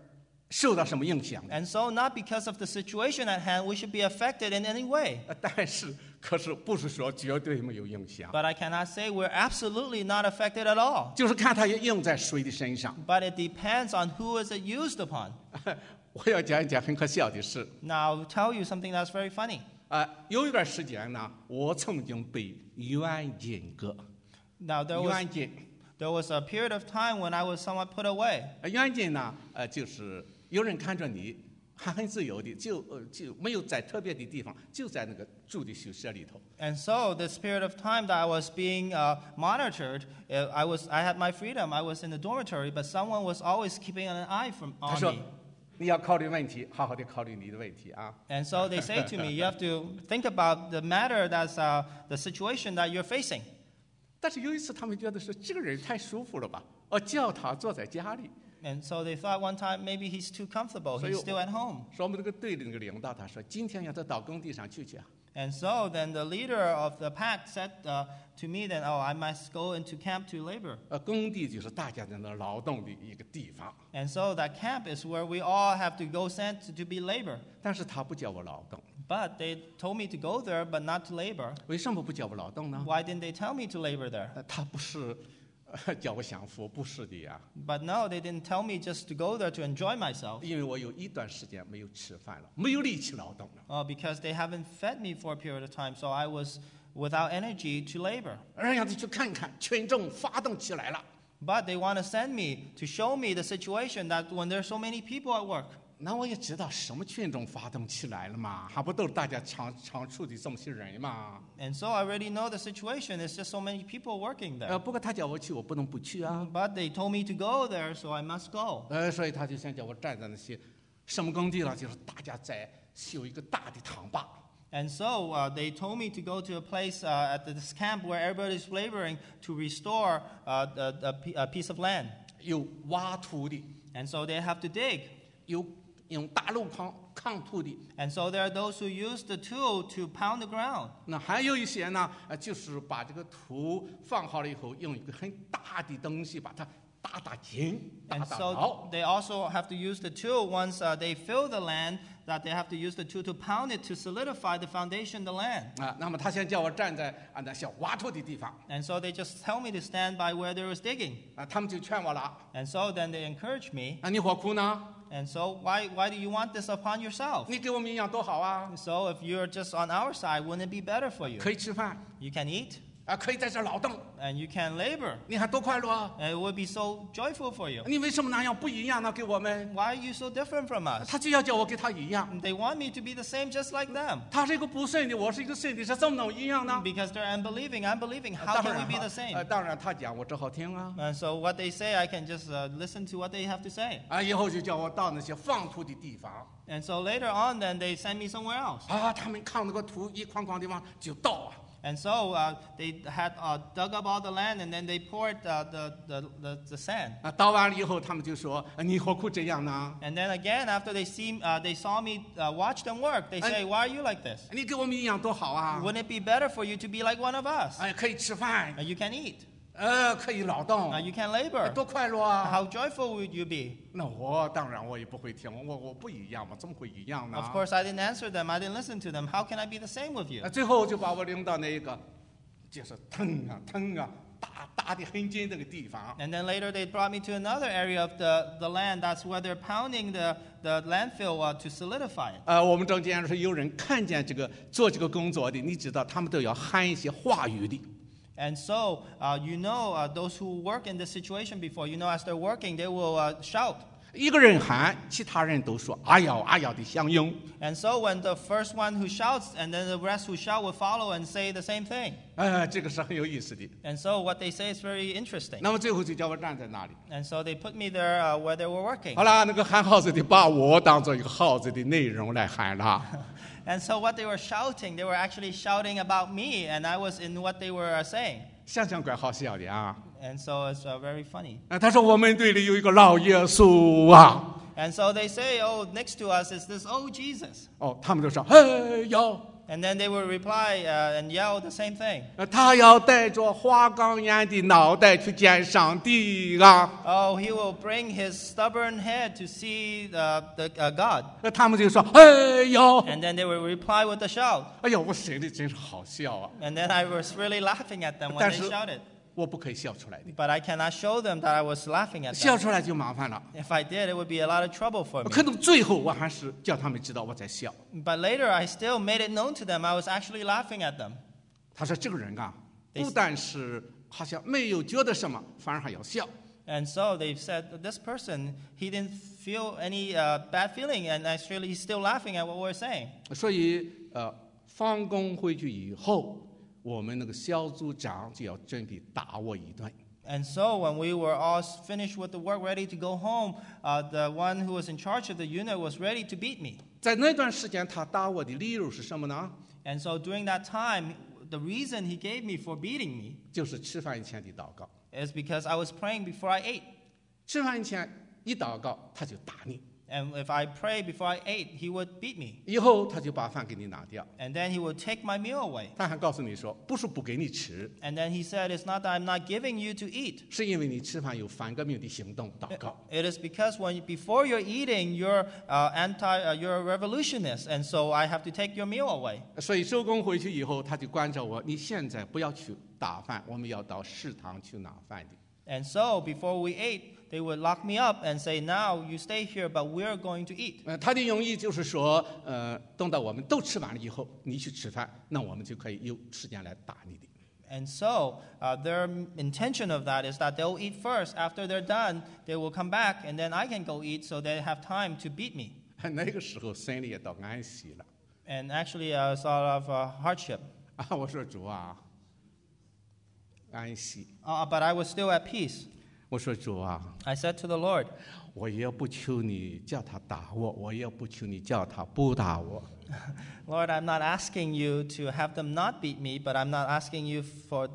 B: 受到什么影响的。
A: And so not because of the situation at hand, we should be affected in any way.
B: 可是不是说绝对没有影响，
A: But I cannot say we're absolutely not affected at all.
B: 就是看它用在谁的身上。
A: But it depends on who is it used upon.
B: 我要讲一件很可笑的事。
A: Now, I'll tell you something that's very funny.
B: 有一段时间呢，我曾经被软禁过。
A: Now, there was a period of time when I was somewhat put away.
B: 软禁呢，就是有人看着你，还很自由的，就没有在特别的地方，就在那个住的宿舍里头。
A: And so, this period of time that I was being monitored, I had my freedom. I was in the dormitory, but someone was always keeping an eye on
B: 他说
A: me.
B: 你要考虑问题，好好的考虑你的问题啊。
A: And so they say to me, you have to think about the matter that's the situation that you're facing.
B: 但是有一次，他们觉得说这个人太舒服了吧，叫他坐在家里。
A: And so they thought one time maybe he's too comfortable. He's still at home.
B: 说我们这个队的那个领导，他说今天让他到工地上去啊。
A: And so then the leader of the pack said to me that, I must go into camp to labor.
B: 工地就是大家在那劳动的一个地方。
A: And so that camp is where we all have to go sent to be labor.
B: 但是他不叫我劳动，
A: But they told me to go there, but not to labor.
B: 为什么不叫我劳动呢？
A: Why didn't they tell me to labor there?
B: 他不是叫我享福，不是的呀。
A: But no, they didn't tell me just to go there to enjoy myself.
B: 因为我有一段时间没有吃饭了，没有力气劳动了。
A: Because they haven't fed me for a period of time, so I was without energy to labor.
B: 让他去看看，群众发动起来了。
A: But they want to send me to show me the situation that when there's so many people at work.
B: 那我也知道什么群众发动起来了嘛，还不都是大家常处的这么些人嘛？
A: And so I already know the situation. It's just so many people working there.
B: 不过他叫我去，我不能不去啊。
A: But they told me to go there, so I must go.
B: 所以他就想叫我站在那些什么工地了，就是大家在修一个大的塘坝。
A: And so they told me to go to a place at this camp where everybody's laboring to restore a piece of land.
B: 有挖土的，
A: And so they have to dig.
B: 有用大路抗土的，
A: And so there are those who use the tool to pound the ground.
B: 那还有一些呢，就是把这个土放好了以后，用一个很大的东西把它打紧，打
A: And
B: 牢。
A: so they also have to use the tool once they fill the land, that they have to use the tool to pound it to solidify the foundation of the land.
B: 那么他先叫我站在那些挖土的地方，
A: And so they just tell me to stand by where there was digging.
B: 他们就劝我了，
A: And so then they encourage me.
B: 你何苦呢？
A: And so why do you want this upon yourself?
B: 你给我们营养多好啊，
A: So if you're just on our side, wouldn't it be better for you?
B: 可以吃饭
A: You can eat
B: 可以在这儿劳动，
A: and you can labor.
B: 你还多快乐啊！
A: And it would be so joyful for you.
B: 你为什么那样不一样呢？给我们，
A: Why are you so different from us?
B: 他就要叫我跟他一样。
A: They want me to be the same just like them.
B: 他是一个不信的，我是一个信的，是怎么能一样呢？
A: Because they're unbelieving, I'm believing. How
B: 当
A: can
B: 然
A: we be the same?
B: 当然他讲我只好听啊。
A: And so what they say, I can just listen to what they have to say.
B: 以后就叫我到那些放土的地方
A: And so later on, then they send me somewhere else.
B: 他们扛那个土一筐筐的往就倒啊。
A: And so they had dug up all the land, and then they poured the sand.
B: 倒完了以后，他们就说你何苦这样呢？
A: And then again, after they saw me watch them work, they say, "Why are you like this?
B: 你给我们营养多好啊！
A: Wouldn't it be better for you to be like one of us?
B: 可以吃饭，
A: You can eat,
B: 可以劳动，
A: you can labor.
B: 多快乐啊！
A: How joyful would you be?"
B: 那我当然我也不会听，我不一样嘛，怎么会一样呢
A: Of course, I didn't answer them. I didn't listen to them. How can I be the same with you?
B: 最后就把我领到那个，就是疼啊，打得很紧那个地方。
A: And then later they brought me to another area of the land. That's where they're pounding the landfill to solidify it.
B: 我们中间是有人看见做这个工作的，你知道他们都要喊一些话语的。
A: And so, those who work in this situation before, as they're working, they will shout.
B: 一个人喊，其他人都说啊呀的响应。
A: And so when the first one who shouts, and then the rest who shout will follow and say the same thing.
B: 这个是很有意思的。
A: And so what they say is very interesting.
B: 那么最后就叫我站在那里。
A: And so they put me there where they were working.
B: 好了，那个喊号子的把我当做一个号子的内容来喊了。
A: And so what they were shouting, they were actually shouting about me, and I was in what they were saying.
B: 想想怪好笑的啊！
A: And so it's very funny.
B: 他说我们队里有一个老耶稣啊。
A: And so they say, next to us is this, Jesus.
B: 他们都说嘿呀。
A: And then they would reply and yell the same thing.
B: 他要带着花岗岩的脑袋去见上帝啊！
A: Oh, he will bring his stubborn head to see God.
B: 他们就说：“哎呦，
A: And then they would reply with a shout.
B: 哎呦，我心里真是好笑啊！
A: And then I was really laughing at them when
B: 但
A: they
B: 是
A: shouted.
B: 我不可以笑出来的，
A: But I cannot show them that I was laughing at
B: 笑
A: them.
B: 出来就麻烦了。
A: If I did, it would be a lot of trouble for me.
B: 可能最后我还是叫他们知道我在笑。
A: But later, I still made it known to them I was actually laughing at them.
B: 他说这个人啊，
A: They-
B: 不但是好像没有觉得什么，反而还要笑。
A: And so they've said, this person, he didn't feel any bad feeling, and actually he's still laughing at what we're saying.
B: 所以放工回去以后，我们那个小组长就要准备打我一顿。
A: And so when we were all finished with the work, ready to go home, the one who was in charge of the unit was ready to beat me.
B: 在那段时间，他打我的理由是什么呢？
A: And so during that time, the reason he gave me for beating me
B: 就是吃饭以前的祷告。
A: is because I was praying before I ate.
B: 吃饭以前一祷告，他就打你，
A: And if I prayed before I ate, he would beat me.
B: 以后他就把饭给你拿掉。
A: And then he would take my meal away.
B: 他还告诉你说，不是不给你吃，
A: And then he said, it's not that I'm not giving you to eat.
B: 是因为你吃饭有反革命的行动祷告。
A: It is because before you're eating, you're you're a revolutionist, and so I have to take your meal away.
B: 所以收工回去以后，他就关照我，你现在不要去打饭，我们要到食堂去拿饭的。
A: And so before we ate, they would lock me up and say, now you stay here, but we're going to eat.
B: 他的用意就是说，等到我们都吃完了以后，你去吃饭，那我们就可以有时间来打你的。
A: And so their intention of that is that they'll eat first. After they're done, they will come back, and then I can go eat so they have time to beat me.
B: 那个时候心里也到安息了
A: And actually, I saw a lot of hardship.
B: 啊！我说主啊，安息。
A: But I was still at peace.
B: 我说主啊，
A: I said to the Lord,
B: 我也不求你叫他打我，我也不求你叫他不打我。
A: Lord, I'm not asking you to have them not beat me, but I'm not asking you for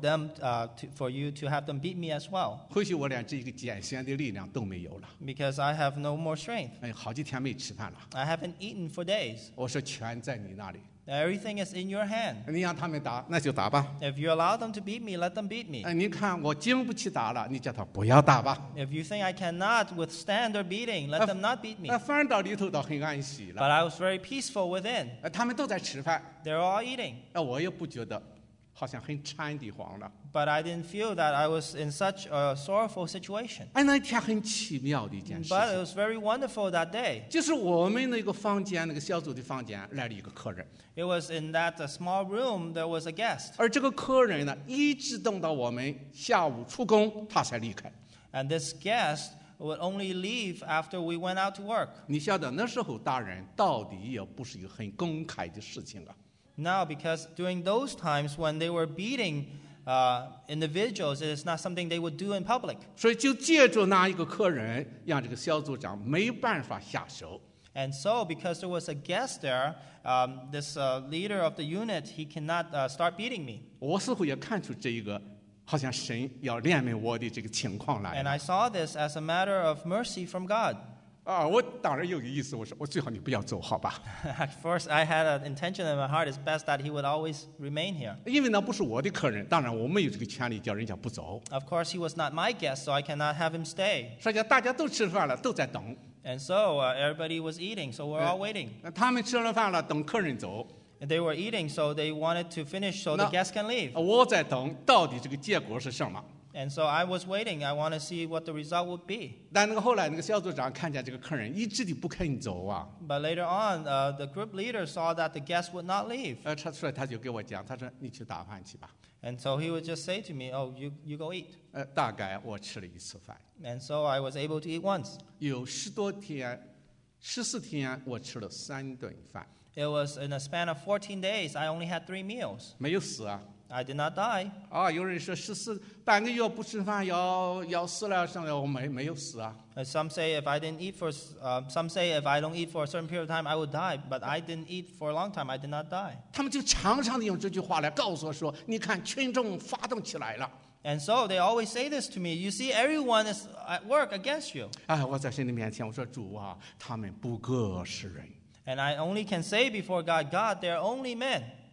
A: you to have them beat me as well,
B: 回去我连这一个拣选的力量都没有了，
A: because I have no more strength.
B: 哎，好几天没吃饭了。
A: I haven't eaten for days.
B: 我说全在你那里，
A: Everything is in your hand.
B: 你让他们打，那就打吧。
A: If you allow them to beat me, let them beat me.
B: 哎，你看我经不起打了，你叫他不要打吧。
A: If you think I cannot withstand their beating, let them not beat me.
B: 反而到里头倒很安息了。
A: But I was very peaceful within.
B: 他们都在吃饭，
A: They're all eating.
B: 我也不觉得好像很馋的慌了。
A: But I didn't feel that I was in such a sorrowful situation.
B: 哎，那天很奇妙的一件事
A: But it
B: 情，
A: was very wonderful that day.
B: 就是我们那个房间，那个小组的房间来了一个客人，
A: It was in that small room there was a guest.
B: 而这个客人呢，一直等到我们下午出工，他才离开。
A: And this guest would only leave after we went out to work.
B: 你晓得那时候打人到底也不是一个很公开的事情啊。
A: Now, because during those times when they were beating individuals, it is not something they would do in public.
B: 所以就借着那一个客人，让这个小组长没办法下手。
A: And so, because there was a guest there, this leader of the unit, he cannot start beating me.
B: 我似乎也看出这一个好像神要怜悯我的这个情况来
A: And
B: 了
A: I saw this as a matter of mercy from God.
B: 啊！我当然有个意思，我说我最好你不要走，好吧？
A: At first, I had an intention in my heart, it's best that he would always remain here.
B: 因为那不是我的客人，当然我没有这个权利叫人家不走。
A: Of course, he was not my guest, so I cannot have him stay.
B: 实际上大家都吃饭了，都在等。
A: And so, everybody was eating, so we're all waiting.
B: 他们吃了饭了，等客人走。
A: And they were eating, so they wanted to finish so the
B: No.
A: guests can leave.
B: 我在等，到底这个结果是什么？
A: And so I was waiting. I want to see what the result would be.
B: 但那个后来那个小组长看见这个客人一直的不肯走啊，
A: But later on, the group leader saw that the guests would not leave.
B: 所以他就给我讲，他说你去打饭去吧。
A: And so he would just say to me, oh, you go eat.
B: 大概我吃了一次饭，
A: And so I was able to eat once.
B: 有10多天、14天我吃了3顿饭，
A: It was in a span of 14 days, I only had 3 meals.
B: 没有死啊。
A: I did not die.
B: 啊，有人说半个月不吃饭要死了，上来我没有死啊。
A: Some say if I didn't eat some say if I don't eat for a certain period of time, I would die. But I didn't eat for a long time. I did not die.
B: 他们就常常的用这句话来告诉我说：“你看，群众发动起来了。
A: And so they always say this to me. You see, everyone is at work against you. ”
B: 哎，我在神的面前我说：“主啊，他们不过是人。
A: And I only can say before God, God, they're only men.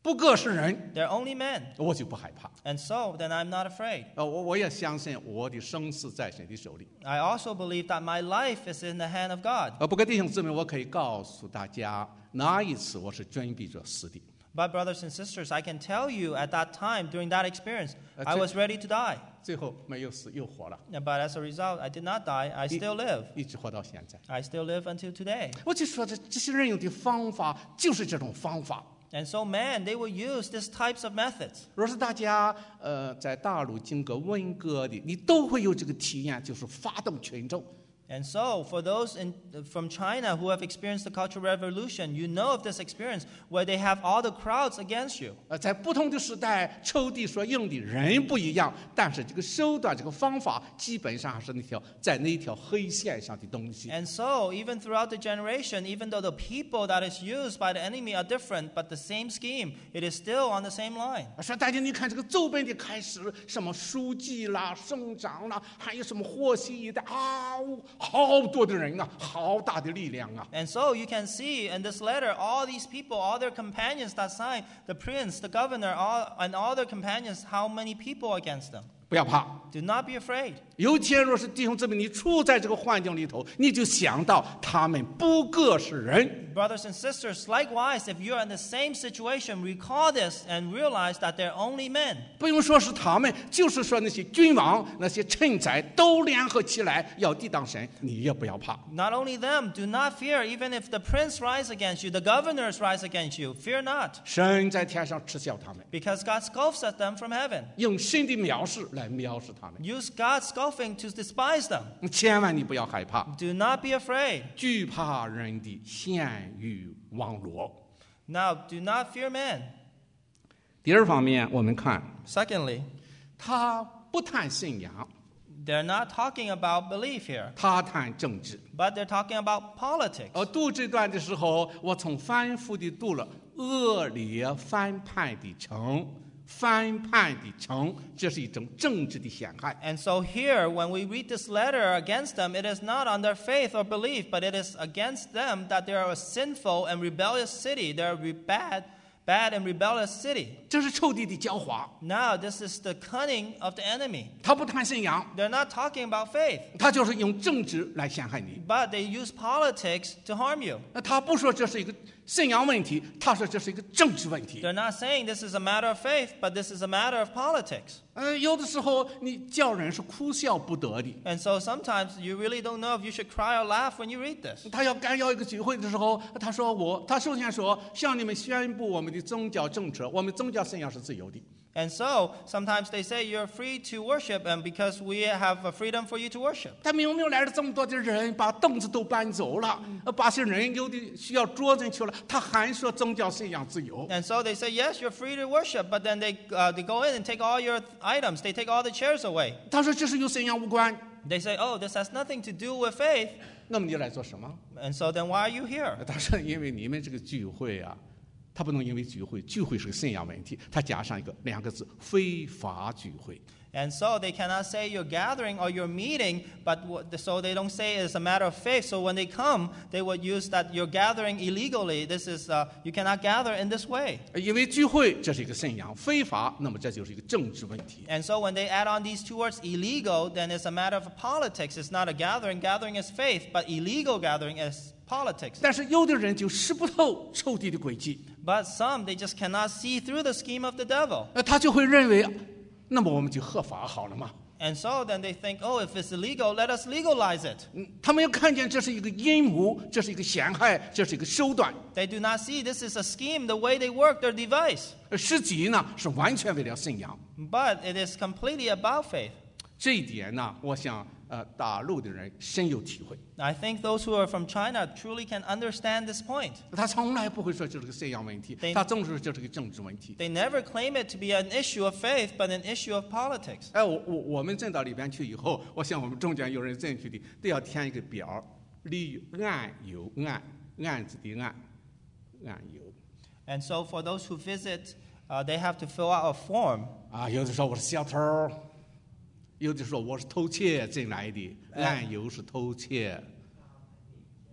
B: 不过是人，
A: They're only men.
B: 我就不害怕。
A: And so, then I'm not afraid.
B: 我也相信我的生死在神的手里。
A: I also believe that my life is in the hand of God.
B: 不过弟兄姊妹，我可以告诉大家，那一次我是准备着死的。
A: But brothers and sisters, I can tell you at that time, during that experience, I was ready to die.
B: 最后没有死，又活了，
A: But as a result, I did not die. I still live.
B: 一直活到现在。
A: I still live until today.
B: 我就说这些人用的方法就是这种方法。
A: And so, man, they will use these types of methods.
B: 若是大家在大陆经过文革的，你都会有这个体验，就是发动群众。
A: And so, for those from China who have experienced the Cultural Revolution, you know of this experience where they have all the crowds against you.
B: 在不同的时代，抽屉所用的人不一样，但是这个手段、这个方法，基本上是在那条黑线上的东西。
A: And so, even throughout the generation, even though the people that is used by the enemy are different, but the same scheme, it is still on the same line.
B: 说大家你看这个周本的开始，什么书记啦、省长啦，还有什么获悉的好多的人啊，好大的力量啊！
A: And so you can see in this letter, all these people, all their companions that signed, the prince, the governor, and all their companions, how many people against them.
B: 不要怕，
A: Do not be afraid.
B: 有一天若是弟兄姊妹你处在这个环境里头，你就想到他们不过是人。
A: Brothers and sisters, likewise, if you're in the same situation, recall this and realize that they're only men.
B: 不用说是他们，就是说那些君王、那些臣宰都联合起来要抵挡神，你也不要怕。
A: Not only them, do not fear. Even if the prince rise against you, the governors rise against you, fear not.
B: 神在天上嗤笑他们，
A: Because God scoffs at them from heaven.
B: 用神的藐视来藐视他们。
A: Use God's scoffing to despise them.
B: 千万你不要害怕，
A: Do not be afraid.
B: 惧怕人的陷于网罗。
A: Now, do not fear men.
B: 第二方面，我们看
A: Secondly,
B: 他不谈信仰，
A: they're not talking about belief here,
B: 他谈政治。
A: but they're talking about politics.
B: 读这段的时候，我从反复的读了恶劣反叛的城，反叛的城，这是一种政治的陷害。
A: And so here, when we read this letter against them, it is not on their faith or belief, but it is against them that they are a sinful and rebellious city. They're a bad and rebellious city.
B: 这是仇敌的狡猾，
A: Now, this is the cunning of the enemy.
B: 他不谈信仰，
A: They're not talking about faith,
B: 他就是用政治来陷害你。
A: but they use politics to harm you.
B: 他不说这是一个信仰问题，他说这是一个政治问题。
A: They're not saying this is a matter of faith, but this is a matter of politics.
B: 有的时候你叫人是哭笑不得的。
A: And so sometimes you really don't know if you should cry or laugh when you read this.
B: 他要干要一个聚会的时候，他首先说向你们宣布我们的宗教政策，我们宗教信仰是自由的。
A: And so sometimes they say you're free to worship, and because we have a freedom for you to worship.
B: 他明明来了这么多的人，把凳子都搬走了，把些人有的需要桌子去了，他还说宗教信仰自由。
A: And so they say, yes, you're free to worship, but then they go in and take all your items. They take all the chairs away.
B: 他说这是与信仰无关。
A: They say, oh, this has nothing to do with faith.
B: 那么你来做什么？
A: And so then why are you here?
B: 他说因为你们这个聚会啊，他不能因为聚会是个信仰问题，他加上两个字非法聚会。
A: And so they cannot say you're gathering or you're meeting, but so they don't say it's a matter of faith. So when they come, they would use that you're gathering illegally. This is you cannot gather in this way.
B: 因为聚会这是一个信仰，非法，那么这就是一个政治问题。
A: And so when they add on these two words, illegal, then it's a matter of politics. It's not a gathering. Gathering is faith, but illegal gathering is politics.
B: 但是有的人就识不透仇敌的诡计，
A: But some, they just cannot see through the scheme of the devil.
B: 他就会认为，那么我们就合法好了嘛。
A: And so then they think, oh, if it's illegal, let us legalize it.
B: 他们要看见这是一个阴谋，这是一个陷害，这是一个手段。
A: They do not see this is a scheme, the way they work their device.
B: 实际呢是完全为了信仰。
A: But it is completely about faith.
B: 这一点呢，我想大陆的人深有体会。
A: I think those who are from China truly can understand this point.
B: 他从来不会说这是个信仰问题，他总是说这是个政治问题。
A: They never claim it to be an issue of faith, but an issue of politics.
B: 我们进到里边去以后，我想我们中间有人进去的都要填一个表，里案有案，案子的案有。
A: And so for those who visit, they have to fill out a form.
B: 有的说我是小偷，有的说我是偷窃进来的，案有是偷窃。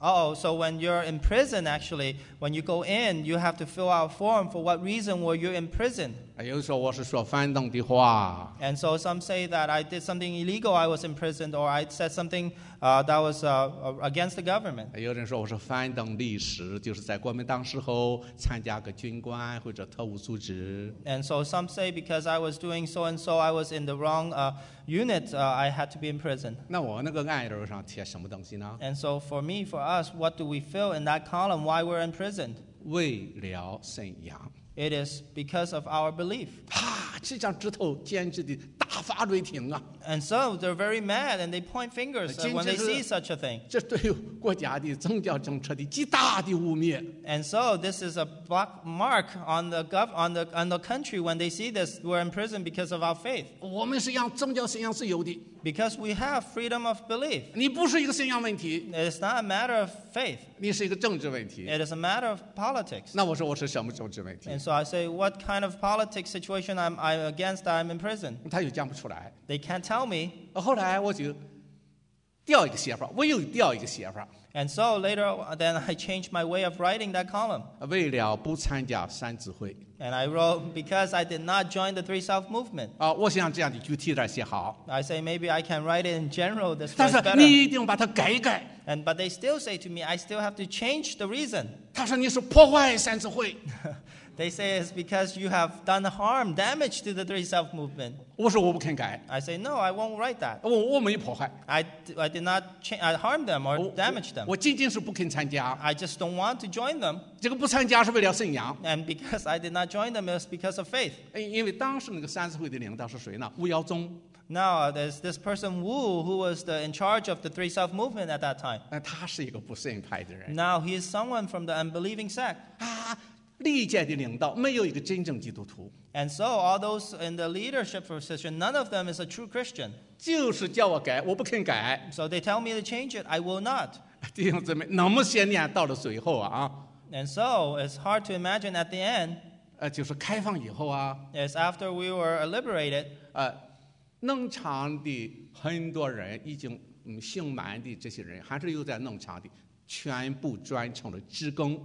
A: So when you're in prison, actually, when you go in, you have to fill out a form for what reason were you in prison.
B: 有人说我是说反动的话，
A: And so some say that I did something illegal, I was imprisoned, or I said something that was against the government.
B: 有人说我是反动历史，就是在国民党时候参加个军官或者特务组织。
A: And so some say because I was doing so and so, I was in the wrong unit, I had to be in prison.
B: 那我那个案头上贴什么东西呢？
A: And so for me, for us, what do we fill in that column why we're imprisoned?
B: 为了信仰。
A: It is because of our belief.
B: 这张指头简直的大发雷霆啊！
A: And so they're very mad and they point fingers when they see such a thing.
B: 这对国家的宗教政策的极大的污蔑。
A: And so this is a black mark on the country when they see this. We're in prison because of our faith.
B: 我们是让宗教信仰自由的，
A: Because we have freedom of belief.
B: 你不是一个信仰问题，
A: It is not a matter of faith.
B: 你是一个政治问题。
A: It is a matter of politics.
B: 那我说我是什么政治问题？
A: And so I say, what kind of politics situation I'm against that I'm in prison?
B: 他又讲不出来。
A: They can't tell me.
B: 后来我就调一个写法，我又调一个写法，
A: And so later, then I changed my way of writing that column.
B: 为了不参加三自会
A: And I wrote, because I did not join the Three South movement.
B: 我想这样的具体点写好。
A: I say, maybe I can write it in general this
B: 但
A: way
B: 是
A: better.
B: 你一定把它改一改。
A: But they still say to me, I still have to change the reason.
B: 他说你是破坏三自会，
A: They say it's because you have done harm, damage to the Three South movement.
B: 我说我不肯改，
A: I say, no, I won't write that.
B: 我没破坏，
A: I did not harm them or damage them.
B: 我仅仅是不肯参加。
A: I just don't want to join them.
B: 这个不参加是为了信仰，
A: And because I did not join them, it was because of faith.
B: 因为当时那个三自会的领导是谁呢？吴耀宗，
A: Now, there's this person Wu who was in charge of the Three South movement at that time.
B: 他是一个不信派的人
A: Now, he is someone from the unbelieving sect.
B: 历届的领导没有一个真正基督徒，
A: And so, all those in the leadership position, none of them is a true Christian.
B: 就是叫我改，我不肯改。
A: So they tell me to change it, I will not.
B: 弟兄姊妹，那么些年到了最后啊，
A: And so, it's hard to imagine at the end,
B: 就是开放以后啊，
A: is after we were liberated,
B: 农场的很多人已经姓满的这些人，还是有在农场的，全部转成了职工。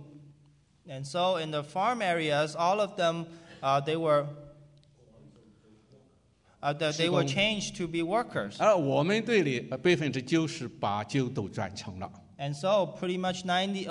A: and so in the farm areas, all of them, they were changed to be workers.
B: 而我们队里98%就都转成了。
A: And so pretty much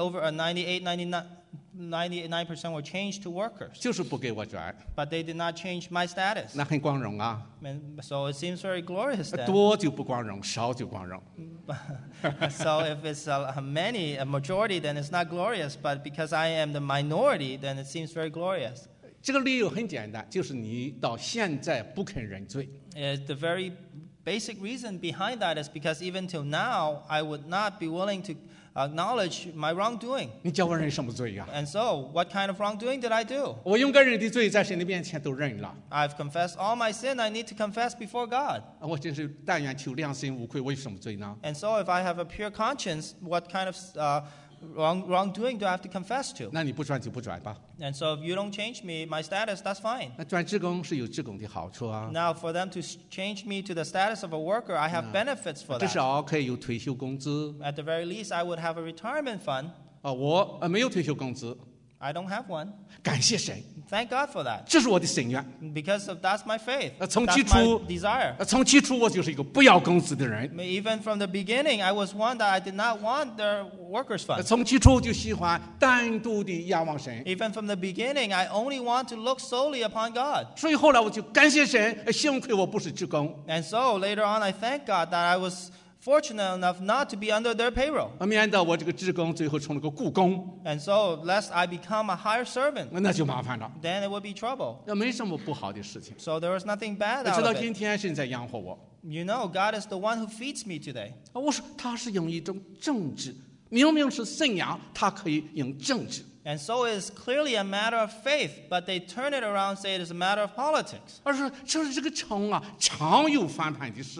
A: 99% were changed to workers.
B: 就是不给我转，
A: But they did not change my status.
B: 那很光荣啊。
A: And so it seems very glorious then.
B: 多就不光荣，少就光荣。
A: So if it's a majority, then it's not glorious. But because I am the minority, then it seems very glorious.
B: 这个理由很简单，就是你到现在不肯认罪。
A: The very basic reason behind that is because even till now, I would not be willing to acknowledge my wrongdoing.
B: 你叫我认什么罪呀、
A: And so, what kind of wrongdoing did I do?
B: 我应该认的罪，在神的面前都认了。
A: I've confessed all my sin I need to confess before God.
B: 我真是但愿求良心无愧，我有什么罪呢？
A: And so, if I have a pure conscience, what kind of wrongdoing do I have to confess to?
B: 那你不转就不转吧。
A: And so, if you don't change me, my status, that's fine.
B: 那转职工是有职工的好处啊，
A: Now, for them to change me to the status of a worker, I have benefits for
B: 至
A: that.
B: 少可以有退休工资。
A: At the very least, I would have a retirement fund.
B: 我没有退休工资，
A: I don't have one.
B: 感谢神，
A: Thank God for that.
B: 这是我的心愿。
A: Because that's my faith.
B: 从
A: That's
B: 起
A: my
B: 初
A: desire.
B: 从起初我就是一个不要工资的人，
A: Even from the beginning, I was one that I did not want the workers' fund.
B: 从起初就喜欢单独的仰望神，
A: Even from the beginning, I only want to look solely upon God.
B: 所以后来我就感谢神，幸亏我不是职工，
A: And so later on, I thank God that I was fortunate enough not to be under their payroll.
B: 免得我这个职工最后成了个雇工，
A: And so, lest I become a hired servant,
B: 那就麻烦了。
A: then it would be trouble.
B: 那没什么不好的事情，
A: So there was nothing bad
B: 直
A: out
B: 到
A: of
B: 今
A: it.
B: 天神在养活我。
A: You know, God is the one who feeds me today.
B: 我说他是用一种政治，明明是信仰，他可以用政治。
A: And so it is clearly a matter of faith, but they turn it around and say it is a matter of politics.
B: 而是这个城啊，常有反叛的事。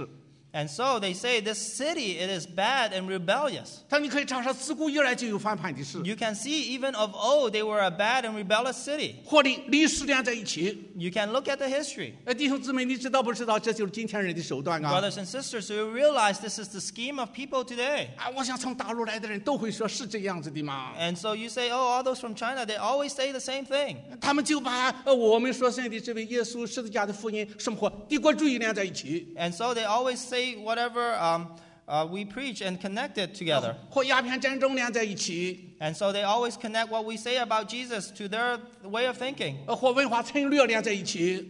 A: And so they say this city, it is bad and rebellious.
B: 但你可以查查，自古以来就有反叛的事，
A: You can see even of old, they were a bad and rebellious city.
B: 和历史连在一起。
A: You can look at the history.
B: 弟兄姊妹，你知道不知道？这就是今天人的手段啊！
A: Brothers and sisters, do you realize this is the scheme of people today?
B: 我想从大陆来的人都会说是这样子的嘛。
A: And so you say, oh, all those from China, they always say the same thing.
B: 他们就把我们所信的这位耶稣十字架的福音生活帝国主义连在一起，
A: And so they always say whatever we preach and connect it together.
B: 和鸦片战争连在一起，
A: And so they always connect what we say about Jesus to their way of thinking.
B: 和文化侵略连在一起。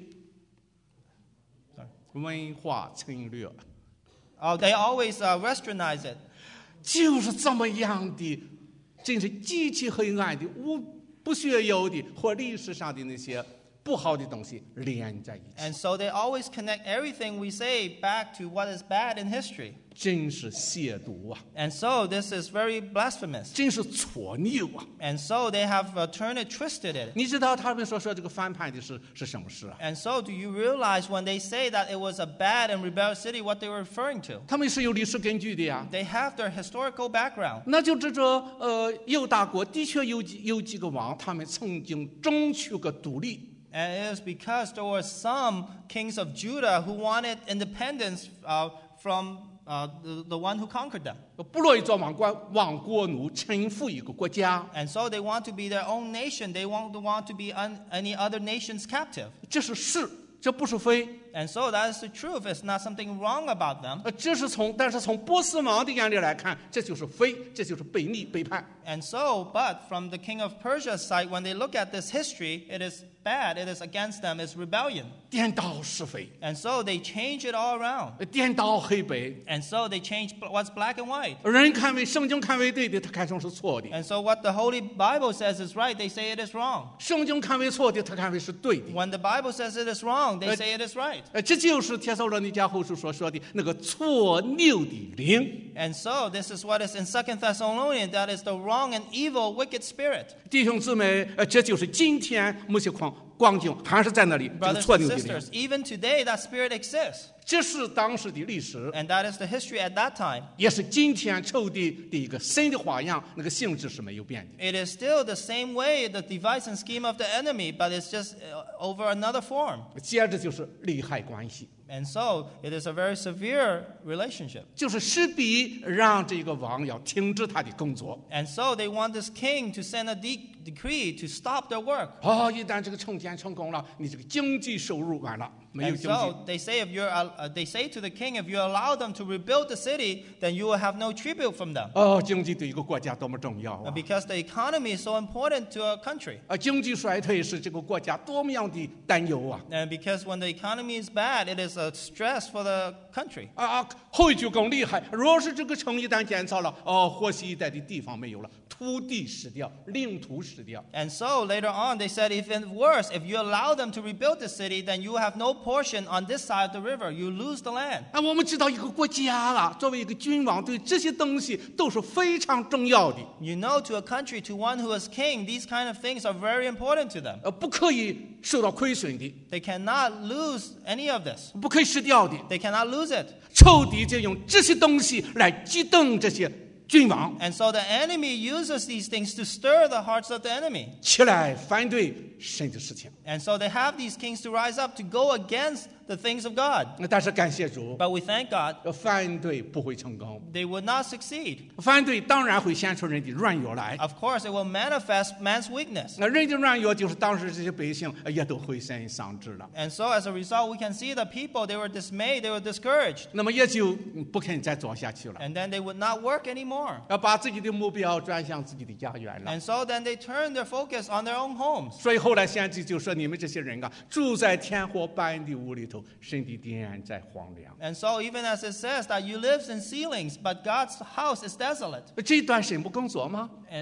B: 文化侵略
A: They always westernize it.
B: 就是这么样的，真是极其黑暗的、不学有的和历史上的那些不好的东西连在一起，
A: And so they always connect everything we say back to what is bad in history.
B: 真是亵渎啊，
A: And so this is very blasphemous.
B: 真是错谬啊！
A: And so they have turned it, twisted it.
B: 你知道他们所说这个反叛的是什么事啊？
A: And so do you realize when they say that it was a bad and rebellious city, what they were referring to?
B: 他们是有历史根据的呀。
A: They have their historical background.
B: 那就指着犹大国的确有几个王，他们曾经争取过独立。
A: And it is because there were some kings of Judah who wanted independence from the one who conquered them.
B: 不乐意做亡国奴，臣服一个国家，
A: And so they want to be their own nation. They want to be any other nation's captive.
B: 这是是，这不是非。
A: And so that is the truth. It's not something wrong about them.
B: 但是从波斯王的眼里来看，这就是非，这就是悖逆背叛。
A: And so, but from the king of Persia's side, when they look at this history, it is bad. It is against them. It's rebellion.
B: 颠倒是非，
A: And so they change it all around.
B: 颠倒黑白。
A: And so they change what's black and white.
B: 人圣经看为对的，他看成是错的；
A: And so what the Holy Bible says is right, they say it is wrong.
B: 圣经看为错的，他看为是对的。
A: When the Bible says it is wrong, they say it is right.
B: 这就是帖撒罗尼迦后书所说的那个错谬的灵。
A: And so this is what is in 2 Thessalonians, that is the wrong and evil, wicked spirit.
B: 弟兄姊妹，这就是今天某些光景还是在那里，这个
A: Brothers
B: 错
A: and
B: 谬的灵
A: sisters, even today that spirit exists.
B: 这是当时的历史，
A: And that is the history at that time.
B: 也是今天仇敌的一个新的花样，那个性质是没有变的。
A: It is still the same way, the device and scheme of the enemy, but it's just over another form.
B: 接着就是利害关系，
A: And so it is a very severe relationship.
B: 就是势必让这个王要停止他的工作。
A: And so they want this king to send a decree to stop their work.
B: 一旦这个重建成功了，你这个经济收入完了，没有
A: And
B: 经济。
A: so they say they say to the king, if you allow them to rebuild the city, then you will have no tribute from them.
B: 经济对一个国家多么重要啊！
A: Because the economy is so important to a country.
B: 经济衰退是这个国家多么样的担忧啊！
A: And because when the economy is bad, it is a stress for the country.
B: 后一句更厉害，若是这个城一旦建造了，河西一带的地方没有了，土地失掉，领土失掉。
A: And so later on, they said, even worse, if you allow them to rebuild the city, then you will have no portion on this side of the river. You lose the land.
B: 我们知道一个国家作为一个君王，对这些东西都是非常重要的。
A: You know, to a country, to one who is king, these kind of things are very important to them.
B: 不可以受到亏损的，
A: They cannot lose any of this.
B: 不可以失掉的。
A: They cannot lose it.
B: 仇敌就用这些东西来激动这些君王，
A: And so the enemy uses these things to stir the hearts of the enemy.
B: 起来反对神的事情。
A: And so they have these kings to rise up to go against the things of God.
B: 但是感谢主，
A: But we thank God
B: 反对不会成功，
A: they would not succeed.
B: 反对当然会显出人的软弱来。
A: Of course, it will manifest man's weakness.
B: 人的软弱就是当时这些百姓也都灰心丧志了，
A: And so as a result, we can see the people, they were dismayed, they were discouraged.
B: 那么也就不肯再做下去了，
A: And then they would not work anymore.
B: 把自己的目标转向自己的家园了。
A: And so then they turned their focus on their own homes.
B: 所以后来先知就说：“你们这些人啊，住在天火般的屋里头，神的殿在荒凉。
A: And so even as it says that you live in ceilings, but God's house is desolate.
B: 这一段神不工作吗？”
A: And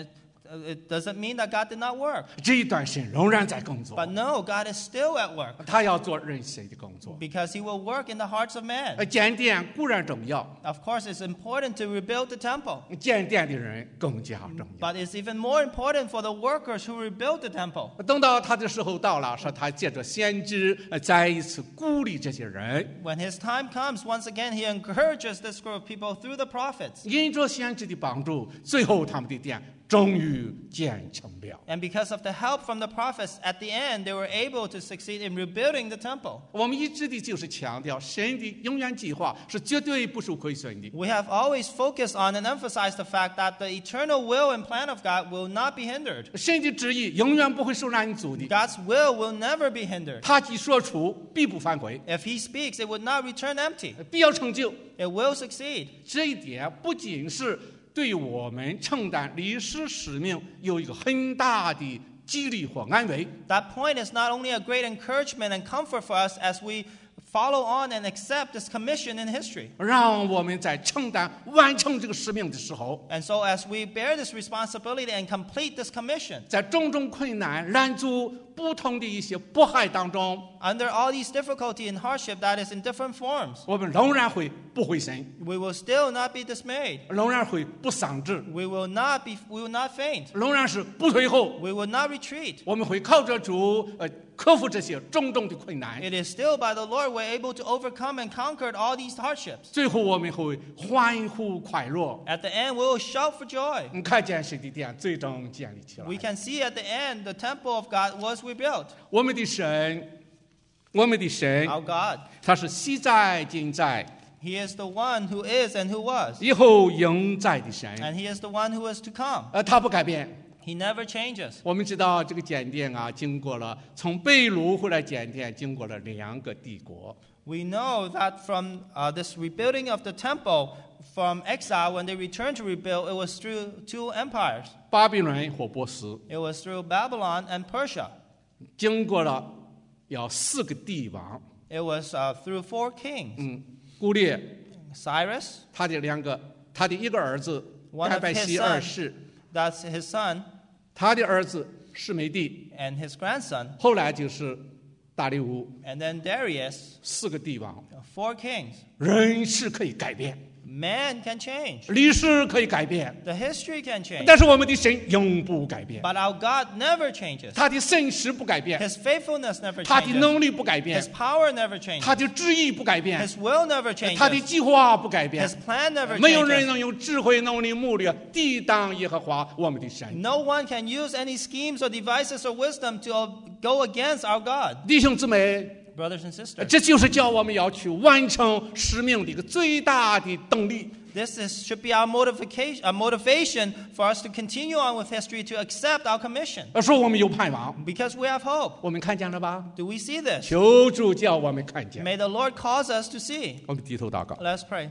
A: It doesn't mean that God did not work.
B: 这一段神仍然在工作，
A: But no, God is still at work
B: 他要做人谁的工作。
A: because he will work in the hearts of men.
B: 建殿固然重要，
A: Of course, it's important to rebuild the temple.
B: 建殿的人更加重要。
A: But it's even more important for the workers who rebuild the temple.
B: 等到他的时候到了，说他借着先知再一次鼓励这些人，
A: When his time comes, once again, he encourages this group of people through the prophets.
B: 因着先知的帮助，最后他们的殿终于建成了。
A: And because of the help from the prophets, at the end, they were able to succeed in rebuilding the temple.
B: 我们一直的就是强调，神的永远计划是绝对不受亏损的。
A: We have always focused on and emphasized the fact that the eternal will and plan of God will not be hindered.
B: 神的旨意永远不会受难阻的，
A: God's will will never be hindered.
B: 他既说出，必不反悔，
A: If he speaks, it would not return empty.
B: 必要成就。
A: It will succeed.
B: 这一点不仅是对我们承担历史使命有一个很大的激励或安慰，
A: That point is not only a great encouragement and comfort for us as we follow on and accept this commission in history.
B: 让我们在承担完成这个使命的时候，
A: And so as we bear this responsibility and complete this commission,
B: 在种种困难、拦阻、不同的一些迫害当中，
A: under all these difficulty and hardship that is in different forms,
B: 我们仍然会不灰心，
A: we will still not be dismayed.
B: 仍然会不丧志，
A: We will not faint.
B: 仍然是不退后。
A: We will not retreat.
B: 我们会靠着主，克服这些种种的困难。
A: It is still by the Lord we're able to overcome and conquer all these hardships.
B: 最后我们会欢呼快乐，
A: At the end, we will shout for joy.
B: 看见神的殿最终建立起来。
A: We can see at the end the temple of God was rebuilt.
B: 我们的神，我们的神，
A: Our God,
B: 他是昔在、今在、
A: He is the one who is and who was.
B: 以后永在的神。
A: And He is the one who is to come.
B: 他不改变。
A: He never changes.
B: 我们知道这个建殿啊，经过了从被掳回来建殿，经过了2个帝国。
A: We know that from this rebuilding of the temple from exile, when they returned to rebuild, it was through 2 empires.
B: 巴比伦或波斯，
A: It was through Babylon and Persia.
B: 经过了要4个帝王。
A: It was through 4 kings.
B: 古列
A: Cyrus,
B: 他的一个儿子
A: One
B: 盖
A: of
B: 拜
A: his
B: 西
A: sons.
B: 二世，
A: that's his son,
B: 他的儿子示每帝，
A: and his grandson,
B: 后来就是大利乌
A: and then Darius,
B: ，4个帝王。
A: 4 kings.
B: 人是可以改变，
A: Man can change.
B: 历史可以改变，
A: The history can change.
B: 但是我们的神永不改变，
A: But our God never changes.
B: 他的信实不改变，
A: His faithfulness never
B: 他的
A: changes.
B: 能力不改变
A: His，power never changes.
B: 他的旨意不改变，
A: His will never
B: 他的
A: changes.
B: 计划不改变
A: His。plan never
B: 没有人
A: changes.
B: 能用智慧、能力、目力抵挡耶和华我们的神。
A: No one can use any schemes or devices or wisdom to go against our God.
B: 弟兄姊妹，
A: Brothers and sisters,
B: 这就是叫我们要去完成使命的一个最大的动力。
A: should be our motivation for us to continue on with history, to accept our commission.
B: 说我们有盼望，
A: Because we have hope.
B: 我们看见了吧？
A: Do we see this?
B: 求主叫我们看见。
A: May the Lord cause us to see.
B: 我们低头祷告，
A: Let's pray.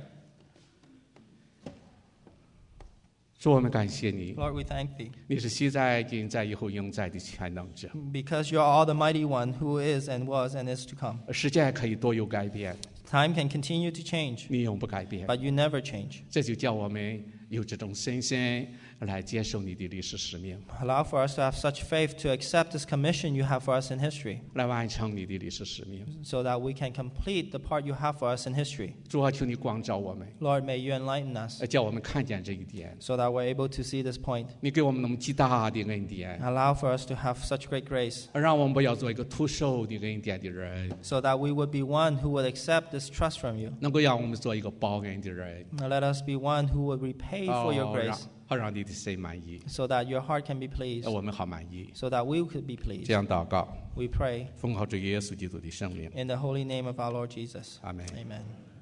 B: 说我们感谢你，
A: Lord, we thank thee.
B: 你是昔在、今在、以后永在的全能者。
A: Because you are the mighty one who is and was and is to come.
B: 时间可以多有改变，
A: Time can continue to change,
B: 你永不改变。
A: but you never change.
B: 这就叫我们有这种信心来接受你的历史使命，
A: Allow for us to have such faith to accept this commission you have for us in history,
B: 来完成你的历史使命。
A: so that we can complete the part you have for us in history.
B: 主啊，求你光照我们，
A: Lord, may you enlighten us,
B: 叫我们看见这一点。
A: so that we're able to see this point.
B: 你给我们那么极大的恩典，
A: Allow for us to have such great grace,
B: 让我们不要做一个徒手的恩典的人，
A: so that we would be one who would accept this trust from you.
B: 能够让我们做一个报恩的人，
A: Now let us be one who would repay for your
B: 让
A: grace,
B: 好让你的神满意，
A: so that your heart can be pleased,
B: 我们好满意。
A: so that we could be
B: 这
A: pleased.
B: 样祷告，
A: We pray
B: 奉靠主耶稣基督的圣名，
A: in the holy name of our Lord Jesus.
B: 阿门。
A: Amen.